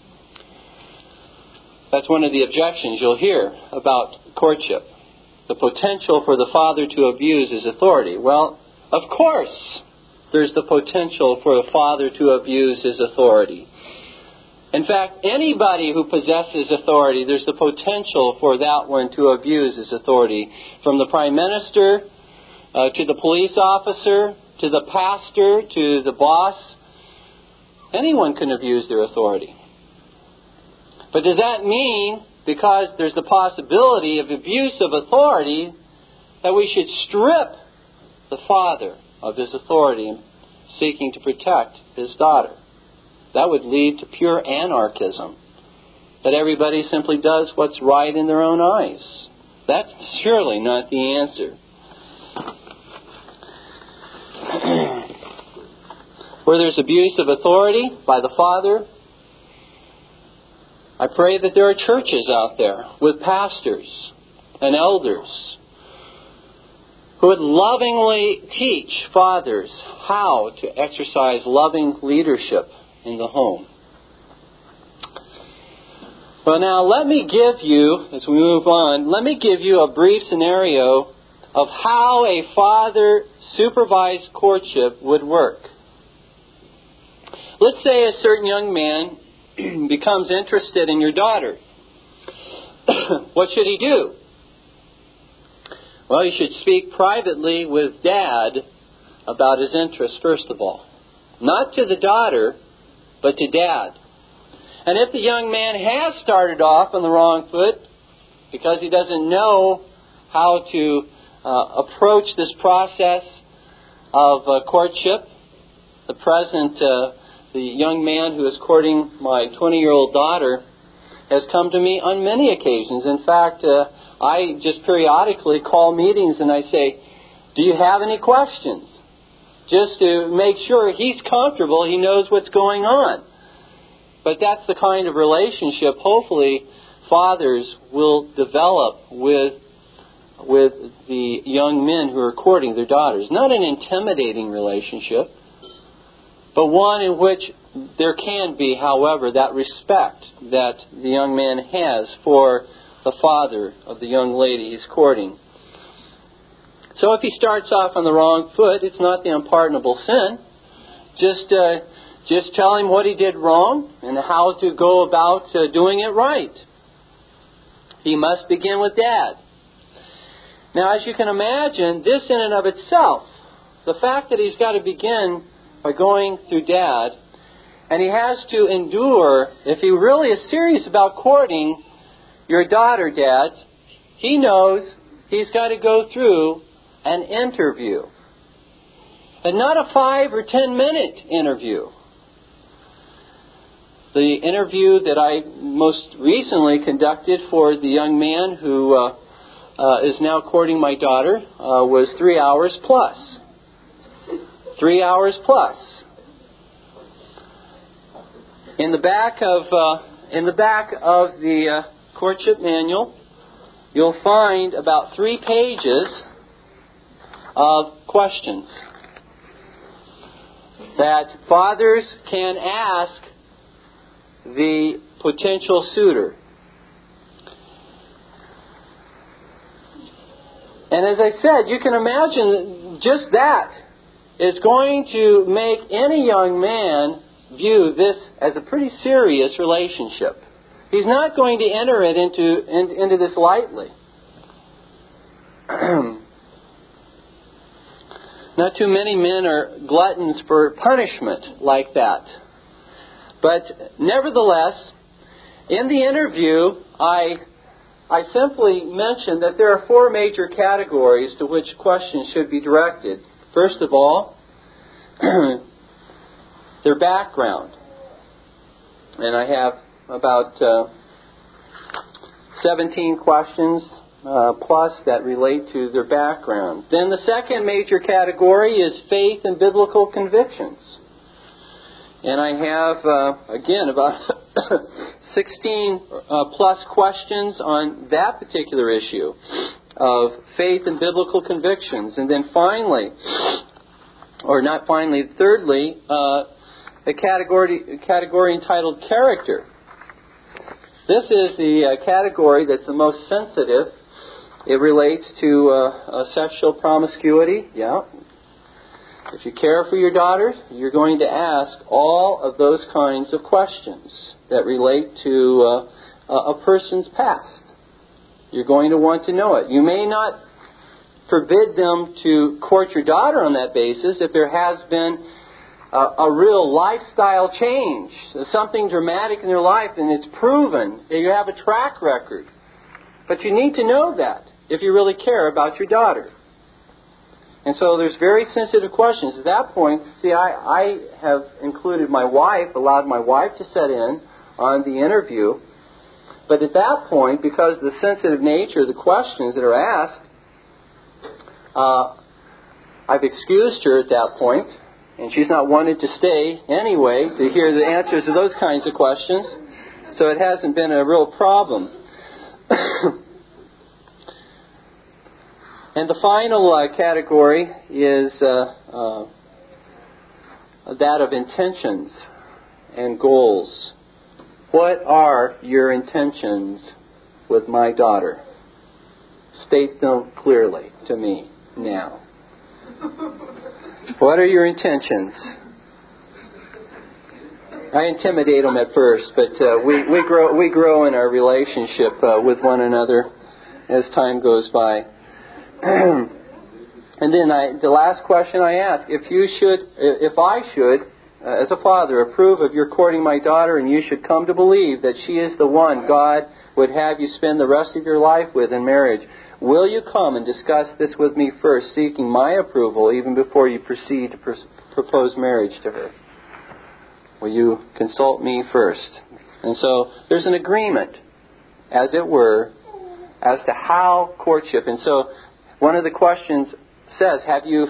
That's one of the objections you'll hear about courtship. The potential for the father to abuse his authority. Well, of course, there's the potential for a father to abuse his authority. In fact, anybody who possesses authority, there's the potential for that one to abuse his authority. From the prime minister, to the police officer, to the pastor, to the boss, anyone can abuse their authority. But does that mean, because there's the possibility of abuse of authority, that we should strip the father of his authority in seeking to protect his daughter? That would lead to pure anarchism. That everybody simply does what's right in their own eyes. That's surely not the answer. Where there's abuse of authority by the father, I pray that there are churches out there with pastors and elders who would lovingly teach fathers how to exercise loving leadership in the home. Well, now let me give you, as we move on, let me give you a brief scenario of how a father-supervised courtship would work. Let's say a certain young man becomes interested in your daughter. What should he do? Well, he should speak privately with Dad about his interest, first of all. Not to the daughter, but to Dad. And if the young man has started off on the wrong foot, because he doesn't know how to approach this process of courtship, the young man who is courting my 20-year-old daughter has come to me on many occasions. In fact, I just periodically call meetings and I say, do you have any questions? Just to make sure he's comfortable, he knows what's going on. But that's the kind of relationship, hopefully, fathers will develop with the young men who are courting their daughters. Not an intimidating relationship, but one in which there can be, however, that respect that the young man has for the father of the young lady he's courting. So if he starts off on the wrong foot, it's not the unpardonable sin. Just tell him what he did wrong and how to go about doing it right. He must begin with Dad. Now, as you can imagine, this in and of itself, the fact that he's got to begin by going through Dad, and he has to endure, if he really is serious about courting your daughter, Dad, he knows he's got to go through an interview. And not a 5 or 10 minute interview. The interview that I most recently conducted for the young man who is now courting my daughter was 3 hours plus. 3 hours plus. In the back of the courtship manual, you'll find about 3 pages of questions that fathers can ask the potential suitor. And as I said, you can imagine just that is going to make any young man view this as a pretty serious relationship. He's not going to enter it into this lightly. Not too many men are gluttons for punishment like that. But nevertheless, in the interview, I I simply mentioned that there are 4 major categories to which questions should be directed. First of all, their background. And I have about 17 questions plus that relate to their background. Then the second major category is faith and biblical convictions. And I have, again, about 16 plus questions on that particular issue of faith and biblical convictions. And then finally, or not finally, thirdly, a category entitled character. This is the category that's the most sensitive. It relates to sexual promiscuity. Yeah. If you care for your daughters, you're going to ask all of those kinds of questions that relate to a person's past. You're going to want to know it. You may not forbid them to court your daughter on that basis if there has been a real lifestyle change, something dramatic in their life, and it's proven that you have a track record. But you need to know that if you really care about your daughter. And so there's very sensitive questions. At that point, see, I have included my wife, allowed my wife to set in on the interview. But at that point, because of the sensitive nature of the questions that are asked, I've excused her at that point, and she's not wanted to stay anyway to hear the answers to those kinds of questions. So it hasn't been a real problem. And the final category is that of intentions and goals. What are your intentions with my daughter? State them clearly to me now. What are your intentions? I intimidate them at first, but we grow in our relationship with one another as time goes by. And then the last question I ask, if I should, as a father, approve of your courting my daughter, and you should come to believe that she is the one God would have you spend the rest of your life with in marriage, will you come and discuss this with me first, seeking my approval even before you proceed to propose marriage to her? Will you consult me first? And so there's an agreement, as it were, as to how courtship. And so one of the questions says, have you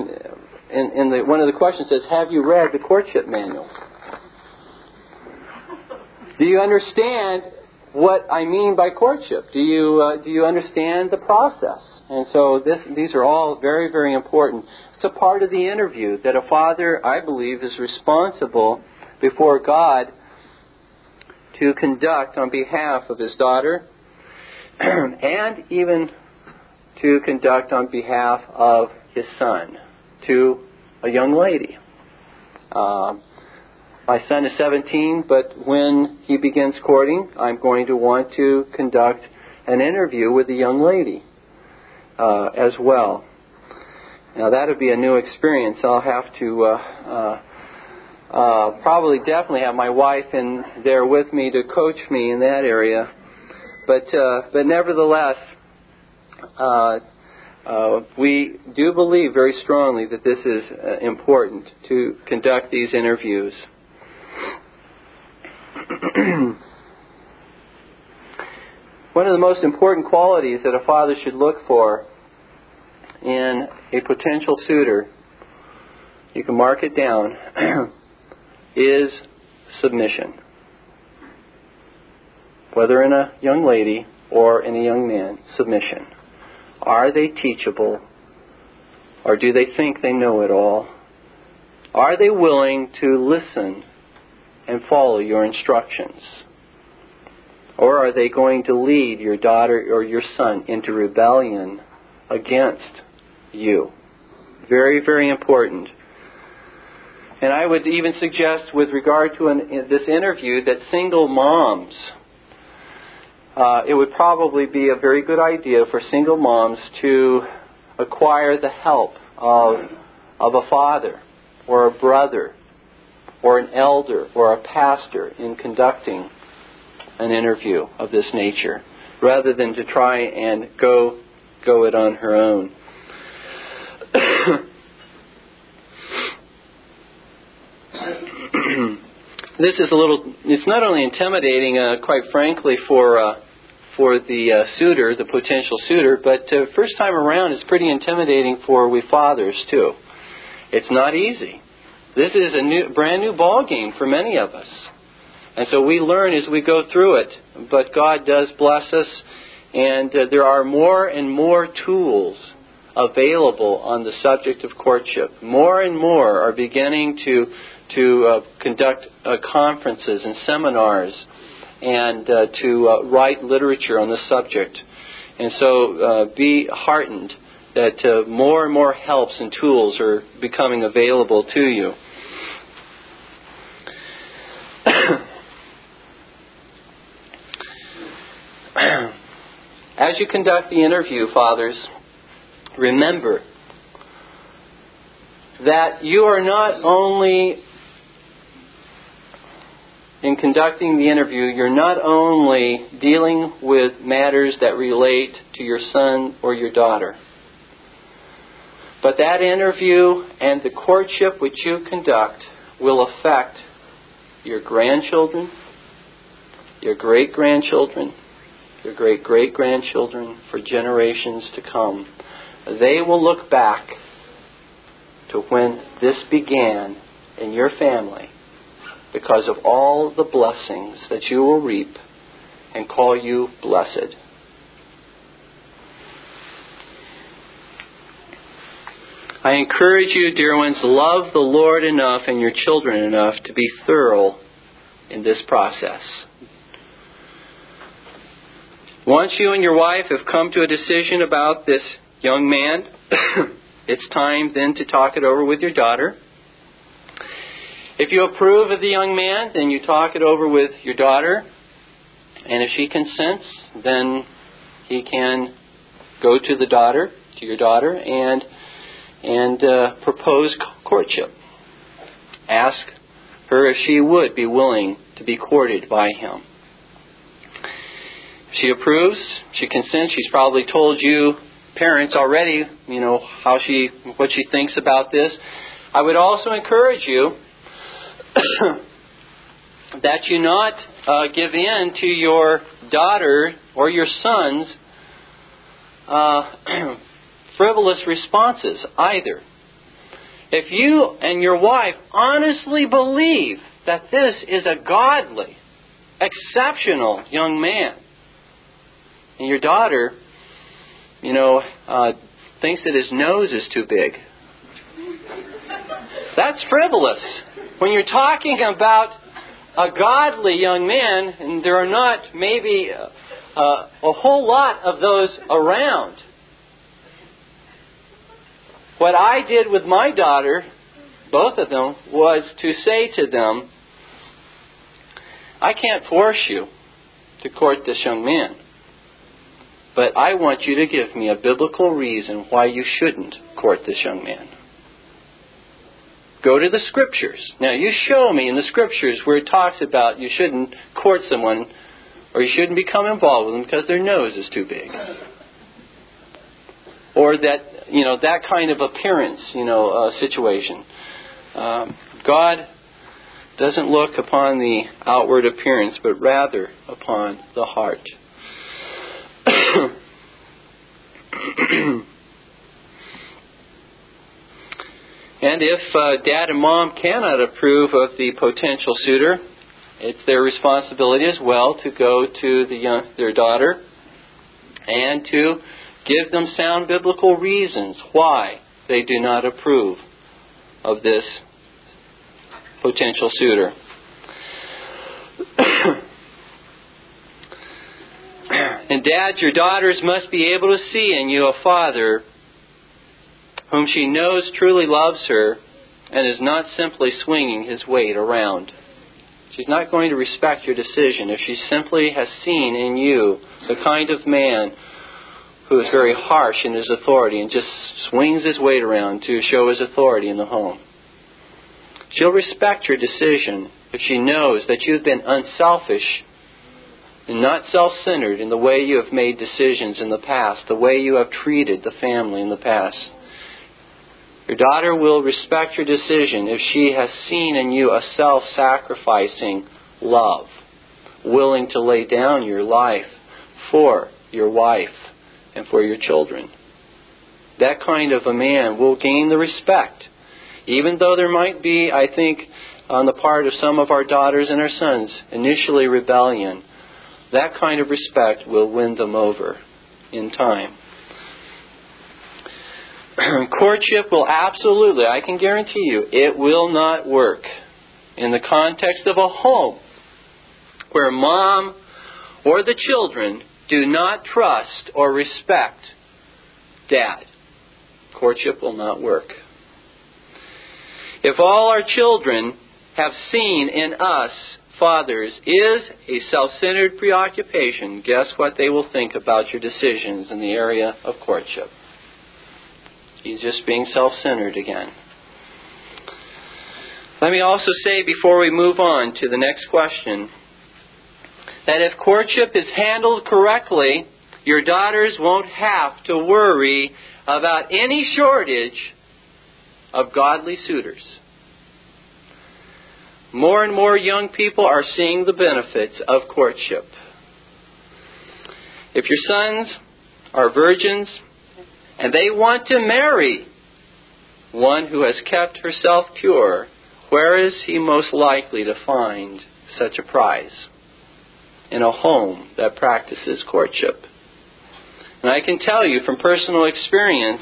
read the courtship manual? Do you understand what I mean by courtship? Do you understand the process? And so these are all very, very important. It's a part of the interview that a father, I believe, is responsible before God to conduct on behalf of his daughter and even to conduct on behalf of his son to a young lady. My son is 17, but when he begins courting, I'm going to want to conduct an interview with the young lady as well. Now that would be a new experience. I'll have to probably definitely have my wife in there with me to coach me in that area. But nevertheless, we do believe very strongly that this is important to conduct these interviews. One of the most important qualities that a father should look for in a potential suitor, you can mark it down, is submission. Whether in a young lady or in a young man, submission. Are they teachable? Or do they think they know it all? Are they willing to listen and follow your instructions? Or are they going to lead your daughter or your son into rebellion against you? Very, very important. And I would even suggest with regard to this interview that single moms, it would probably be a very good idea for single moms to acquire the help of a father or a brother or an elder or a pastor in conducting an interview of this nature. rather than to try and go it on her own. This is it's not only intimidating, quite frankly, for the suitor, the potential suitor, but first time around it's pretty intimidating for we fathers too. It's not easy. This is a brand new ball game for many of us. And so we learn as we go through it, but God does bless us, and there are more and more tools available on the subject of courtship. More and more are beginning to conduct conferences and seminars and to write literature on the subject. And so be heartened that more and more helps and tools are becoming available to you. As you conduct the interview, fathers, remember that you are not only, in conducting the interview, you're not only dealing with matters that relate to your son or your daughter, but that interview and the courtship which you conduct will affect your grandchildren, your great-grandchildren, your great-great-grandchildren for generations to come. They will look back to when this began in your family because of all the blessings that you will reap and call you blessed. I encourage you, dear ones, love the Lord enough and your children enough to be thorough in this process. Once you and your wife have come to a decision about this young man, it's time then to talk it over with your daughter. If you approve of the young man, then you talk it over with your daughter. And if she consents, then he can go to your daughter, and propose courtship. Ask her if she would be willing to be courted by him. If she approves, she consents, she's probably told you, parents, already, what she thinks about this. I would also encourage you that you not give in to your daughter or your son's frivolous responses either. If you and your wife honestly believe that this is a godly, exceptional young man, and your daughter, thinks that his nose is too big, that's frivolous. When you're talking about a godly young man, and there are not maybe a whole lot of those around. What I did with my daughter, both of them, was to say to them, I can't force you to court this young man, but I want you to give me a biblical reason why you shouldn't court this young man. Go to the Scriptures. Now, you show me in the Scriptures where it talks about you shouldn't court someone or you shouldn't become involved with them because their nose is too big. Or that, that kind of appearance, situation. God doesn't look upon the outward appearance, but rather upon the heart. And if dad and mom cannot approve of the potential suitor, it's their responsibility as well to go to their daughter and to give them sound biblical reasons why they do not approve of this potential suitor. And dads, your daughters must be able to see in you a father whom she knows truly loves her and is not simply swinging his weight around. She's not going to respect your decision if she simply has seen in you the kind of man who is very harsh in his authority and just swings his weight around to show his authority in the home. She'll respect your decision if she knows that you've been unselfish and not self-centered in the way you have made decisions in the past, the way you have treated the family in the past. Your daughter will respect your decision if she has seen in you a self-sacrificing love, willing to lay down your life for your wife and for your children. That kind of a man will gain the respect. Even though there might be, I think, on the part of some of our daughters and our sons, initially rebellion, that kind of respect will win them over in time. Courtship will absolutely, I can guarantee you, it will not work in the context of a home where mom or the children do not trust or respect dad. Courtship will not work. If all our children have seen in us, fathers, is a self-centered preoccupation, guess what they will think about your decisions in the area of courtship? He's just being self-centered again. Let me also say before we move on to the next question, that if courtship is handled correctly, your daughters won't have to worry about any shortage of godly suitors. More and more young people are seeing the benefits of courtship. If your sons are virgins and they want to marry one who has kept herself pure, where is he most likely to find such a prize? In a home that practices courtship. And I can tell you from personal experience,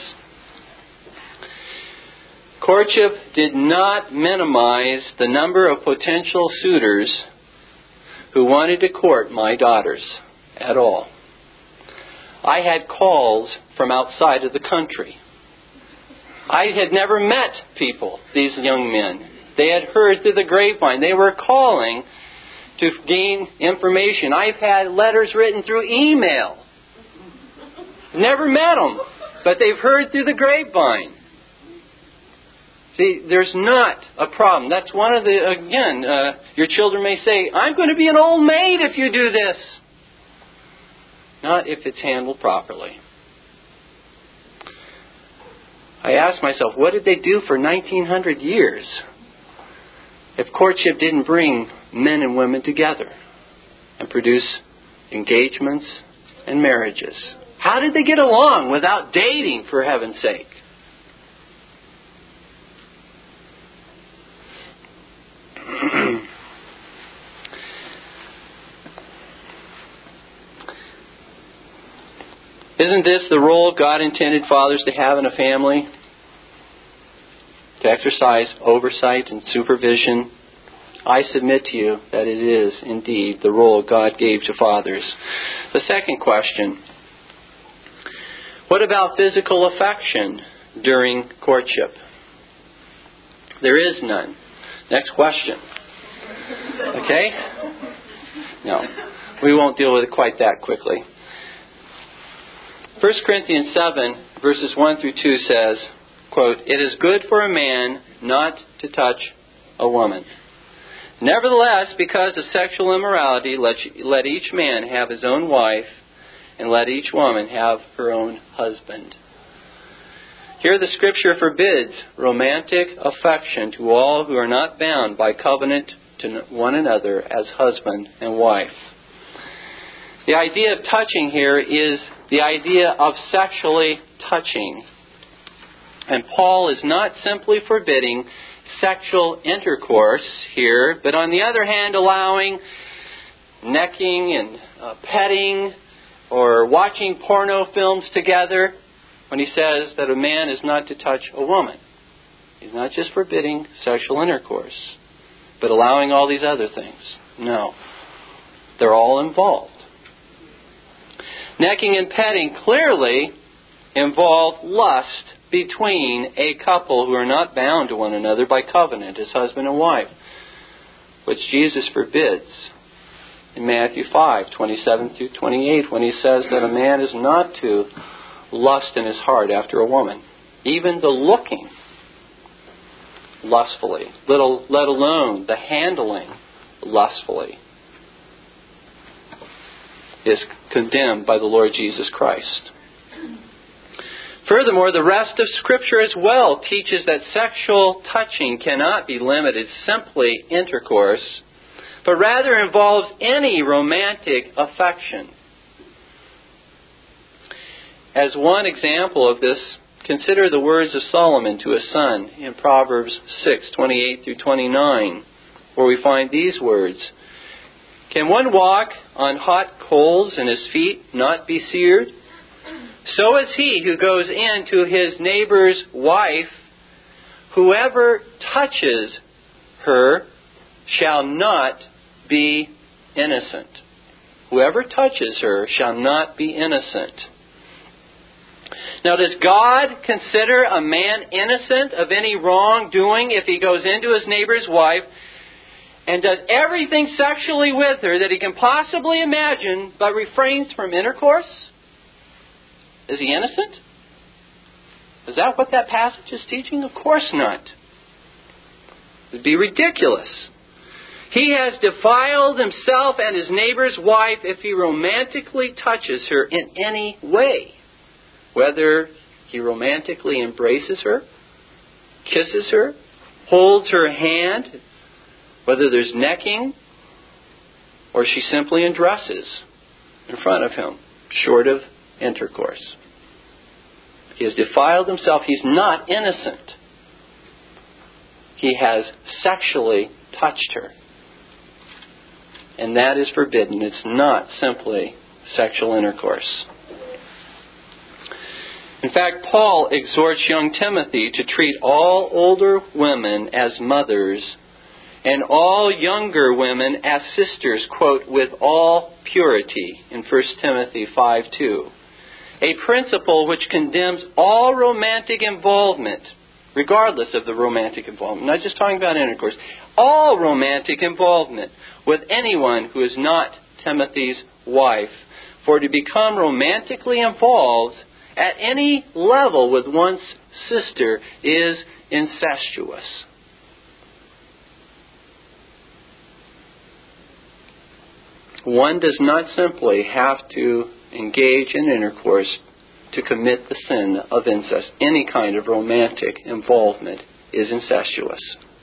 courtship did not minimize the number of potential suitors who wanted to court my daughters at all. I had calls from outside of the country. I had never met people, these young men. They had heard through the grapevine. They were calling to gain information. I've had letters written through email. Never met them, but they've heard through the grapevine. See, there's not a problem. That's one of the, again, your children may say, I'm going to be an old maid if you do this. Not if it's handled properly. I asked myself, what did they do for 1900 years if courtship didn't bring men and women together and produce engagements and marriages? How did they get along without dating, for heaven's sake? Isn't this the role God intended fathers to have in a family? To exercise oversight and supervision? I submit to you that it is indeed the role God gave to fathers. The second question, what about physical affection during courtship? There is none. Next question. Okay? No, we won't deal with it quite that quickly. 1 Corinthians 7, verses 1 through 2 says, quote, "It is good for a man not to touch a woman. Nevertheless, because of sexual immorality, let each man have his own wife, and let each woman have her own husband." Here the Scripture forbids romantic affection to all who are not bound by covenant to one another as husband and wife. The idea of touching here is the idea of sexually touching. And Paul is not simply forbidding sexual intercourse here, but on the other hand allowing necking and petting or watching porno films together when he says that a man is not to touch a woman. He's not just forbidding sexual intercourse, but allowing all these other things. No. They're all involved. Necking and petting clearly involve lust between a couple who are not bound to one another by covenant as husband and wife, which Jesus forbids in Matthew 5, 27 through 28, when he says that a man is not to lust in his heart after a woman, even the looking lustfully, let alone the handling lustfully. is condemned by the Lord Jesus Christ. Furthermore, the rest of Scripture as well teaches that sexual touching cannot be limited simply intercourse, but rather involves any romantic affection. As one example of this, consider the words of Solomon to his son in Proverbs 6:28 through 29, where we find these words, "Can one walk on hot coals and his feet not be seared? So is he who goes in to his neighbor's wife. Whoever touches her shall not be innocent." Whoever touches her shall not be innocent. Now, does God consider a man innocent of any wrongdoing if he goes into his neighbor's wife and does everything sexually with her that he can possibly imagine but refrains from intercourse? Is he innocent? Is that what that passage is teaching? Of course not. It would be ridiculous. He has defiled himself and his neighbor's wife if he romantically touches her in any way. Whether he romantically embraces her, kisses her, holds her hand, whether there's necking, or she simply undresses in front of him, short of intercourse. He has defiled himself. He's not innocent. He has sexually touched her. And that is forbidden. It's not simply sexual intercourse. In fact, Paul exhorts young Timothy to treat all older women as mothers and all younger women as sisters, quote, "with all purity," in 1 Timothy 5:2. A principle which condemns all romantic involvement, regardless of the romantic involvement. Not just talking about intercourse. All romantic involvement with anyone who is not Timothy's wife. For to become romantically involved at any level with one's sister is incestuous. One does not simply have to engage in intercourse to commit the sin of incest. Any kind of romantic involvement is incestuous.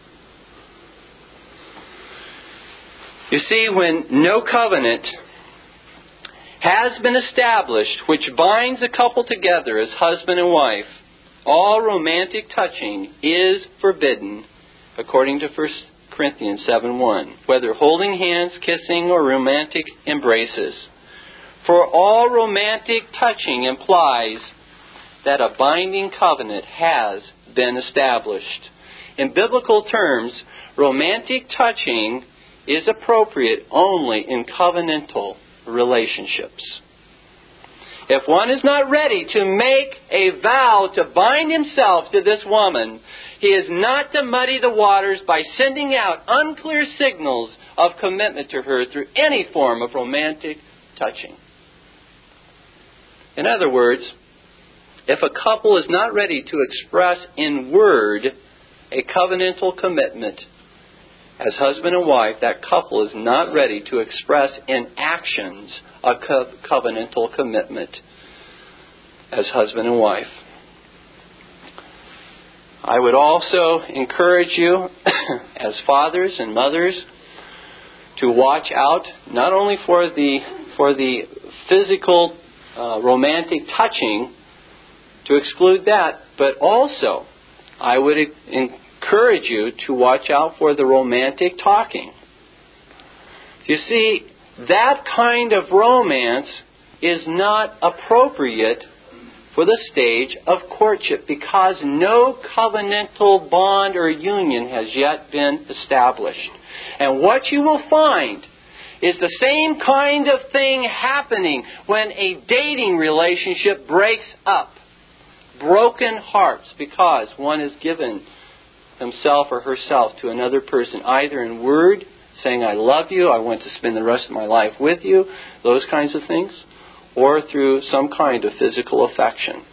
You see, when no covenant has been established which binds a couple together as husband and wife, all romantic touching is forbidden, according to 1 Corinthians 7:1, whether holding hands, kissing, or romantic embraces. For all romantic touching implies that a binding covenant has been established. In biblical terms, romantic touching is appropriate only in covenantal relationships. If one is not ready to make a vow to bind himself to this woman, he is not to muddy the waters by sending out unclear signals of commitment to her through any form of romantic touching. In other words, if a couple is not ready to express in word a covenantal commitment as husband and wife, that couple is not ready to express in actions a covenantal commitment as husband and wife. I would also encourage you as fathers and mothers to watch out not only for the physical romantic touching, to exclude that, but also I would encourage you to watch out for the romantic talking. You see, that kind of romance is not appropriate for the stage of courtship because no covenantal bond or union has yet been established. And what you will find is the same kind of thing happening when a dating relationship breaks up. Broken hearts because one has given himself or herself to another person, either in word, saying, "I love you, I want to spend the rest of my life with you," those kinds of things, or through some kind of physical affection.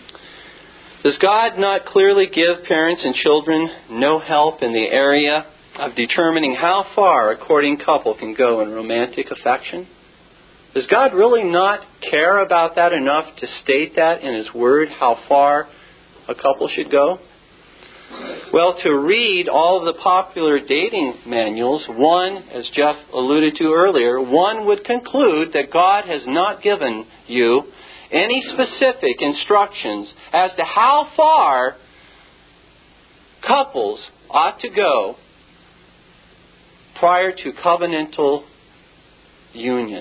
Does God not clearly give parents and children no help in the area of determining how far a courting couple can go in romantic affection? Does God really not care about that enough to state that in His Word, how far a couple should go? Well, to read all of the popular dating manuals, one, as Jeff alluded to earlier, one would conclude that God has not given you any specific instructions as to how far couples ought to go prior to covenantal union.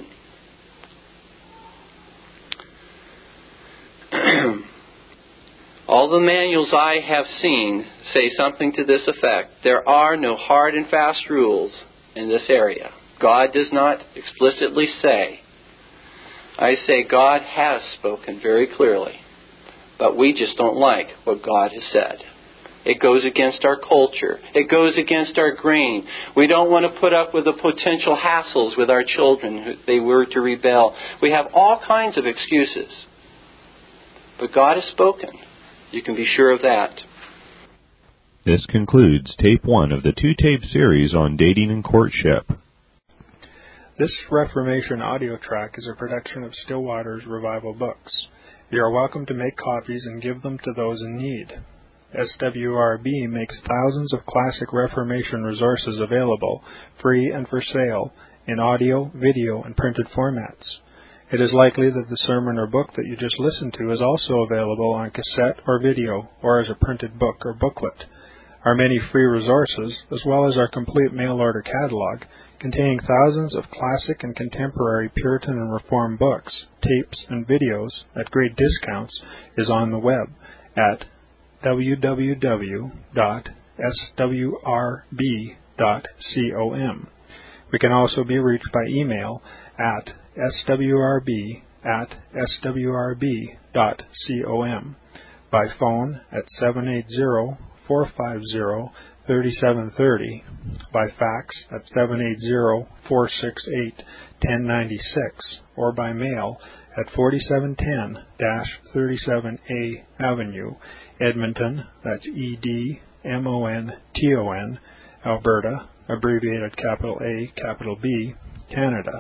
All the manuals I have seen say something to this effect. There are no hard and fast rules in this area. God does not explicitly say. I say God has spoken very clearly, but we just don't like what God has said. It goes against our culture. It goes against our grain. We don't want to put up with the potential hassles with our children if they were to rebel. We have all kinds of excuses. But God has spoken. You can be sure of that. This concludes Tape 1 of the 2-tape series on dating and courtship. This Reformation audio track is a production of Still Waters Revival Books. You are welcome to make copies and give them to those in need. SWRB makes thousands of classic Reformation resources available, free and for sale, in audio, video, and printed formats. It is likely that the sermon or book that you just listened to is also available on cassette or video, or as a printed book or booklet. Our many free resources, as well as our complete mail-order catalog, containing thousands of classic and contemporary Puritan and Reformed books, tapes, and videos at great discounts, is on the web at www.swrb.com. We can also be reached by email at swrb@swrb.com, by phone at 780-450-3730, by fax at 780-468-1096, or by mail at 4710-37A Avenue, Edmonton, that's Edmonton, Alberta, abbreviated capital A, capital B, Canada,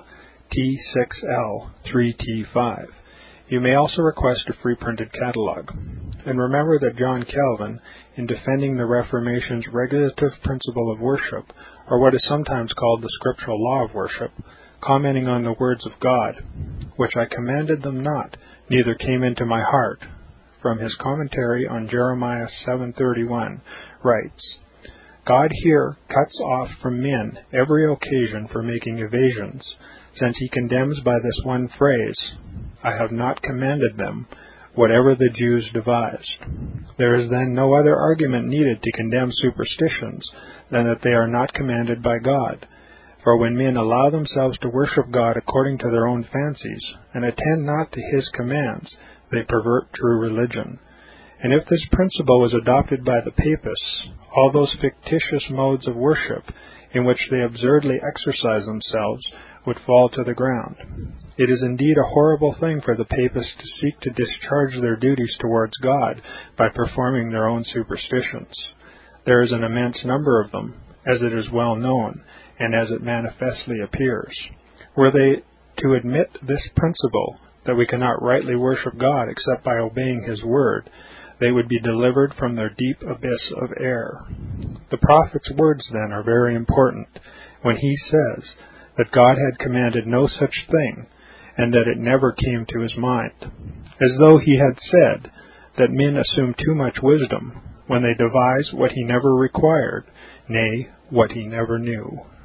T6L3T5. You may also request a free printed catalog. And remember that John Calvin, in defending the Reformation's regulative principle of worship, or what is sometimes called the scriptural law of worship, commenting on the words of God, which I commanded them not, neither came into my heart, from his commentary on Jeremiah 7:31, writes, God here cuts off from men every occasion for making evasions, since he condemns by this one phrase, I have not commanded them, whatever the Jews devised. There is then no other argument needed to condemn superstitions than that they are not commanded by God. For when men allow themselves to worship God according to their own fancies, and attend not to his commands, they pervert true religion. And if this principle was adopted by the papists, all those fictitious modes of worship in which they absurdly exercise themselves would fall to the ground. It is indeed a horrible thing for the papists to seek to discharge their duties towards God by performing their own superstitions. There is an immense number of them, as it is well known, and as it manifestly appears. Were they to admit this principle, that we cannot rightly worship God except by obeying his word, they would be delivered from their deep abyss of error. The prophet's words, then, are very important, when he says that God had commanded no such thing, and that it never came to his mind, as though he had said that men assume too much wisdom when they devise what he never required, nay, what he never knew.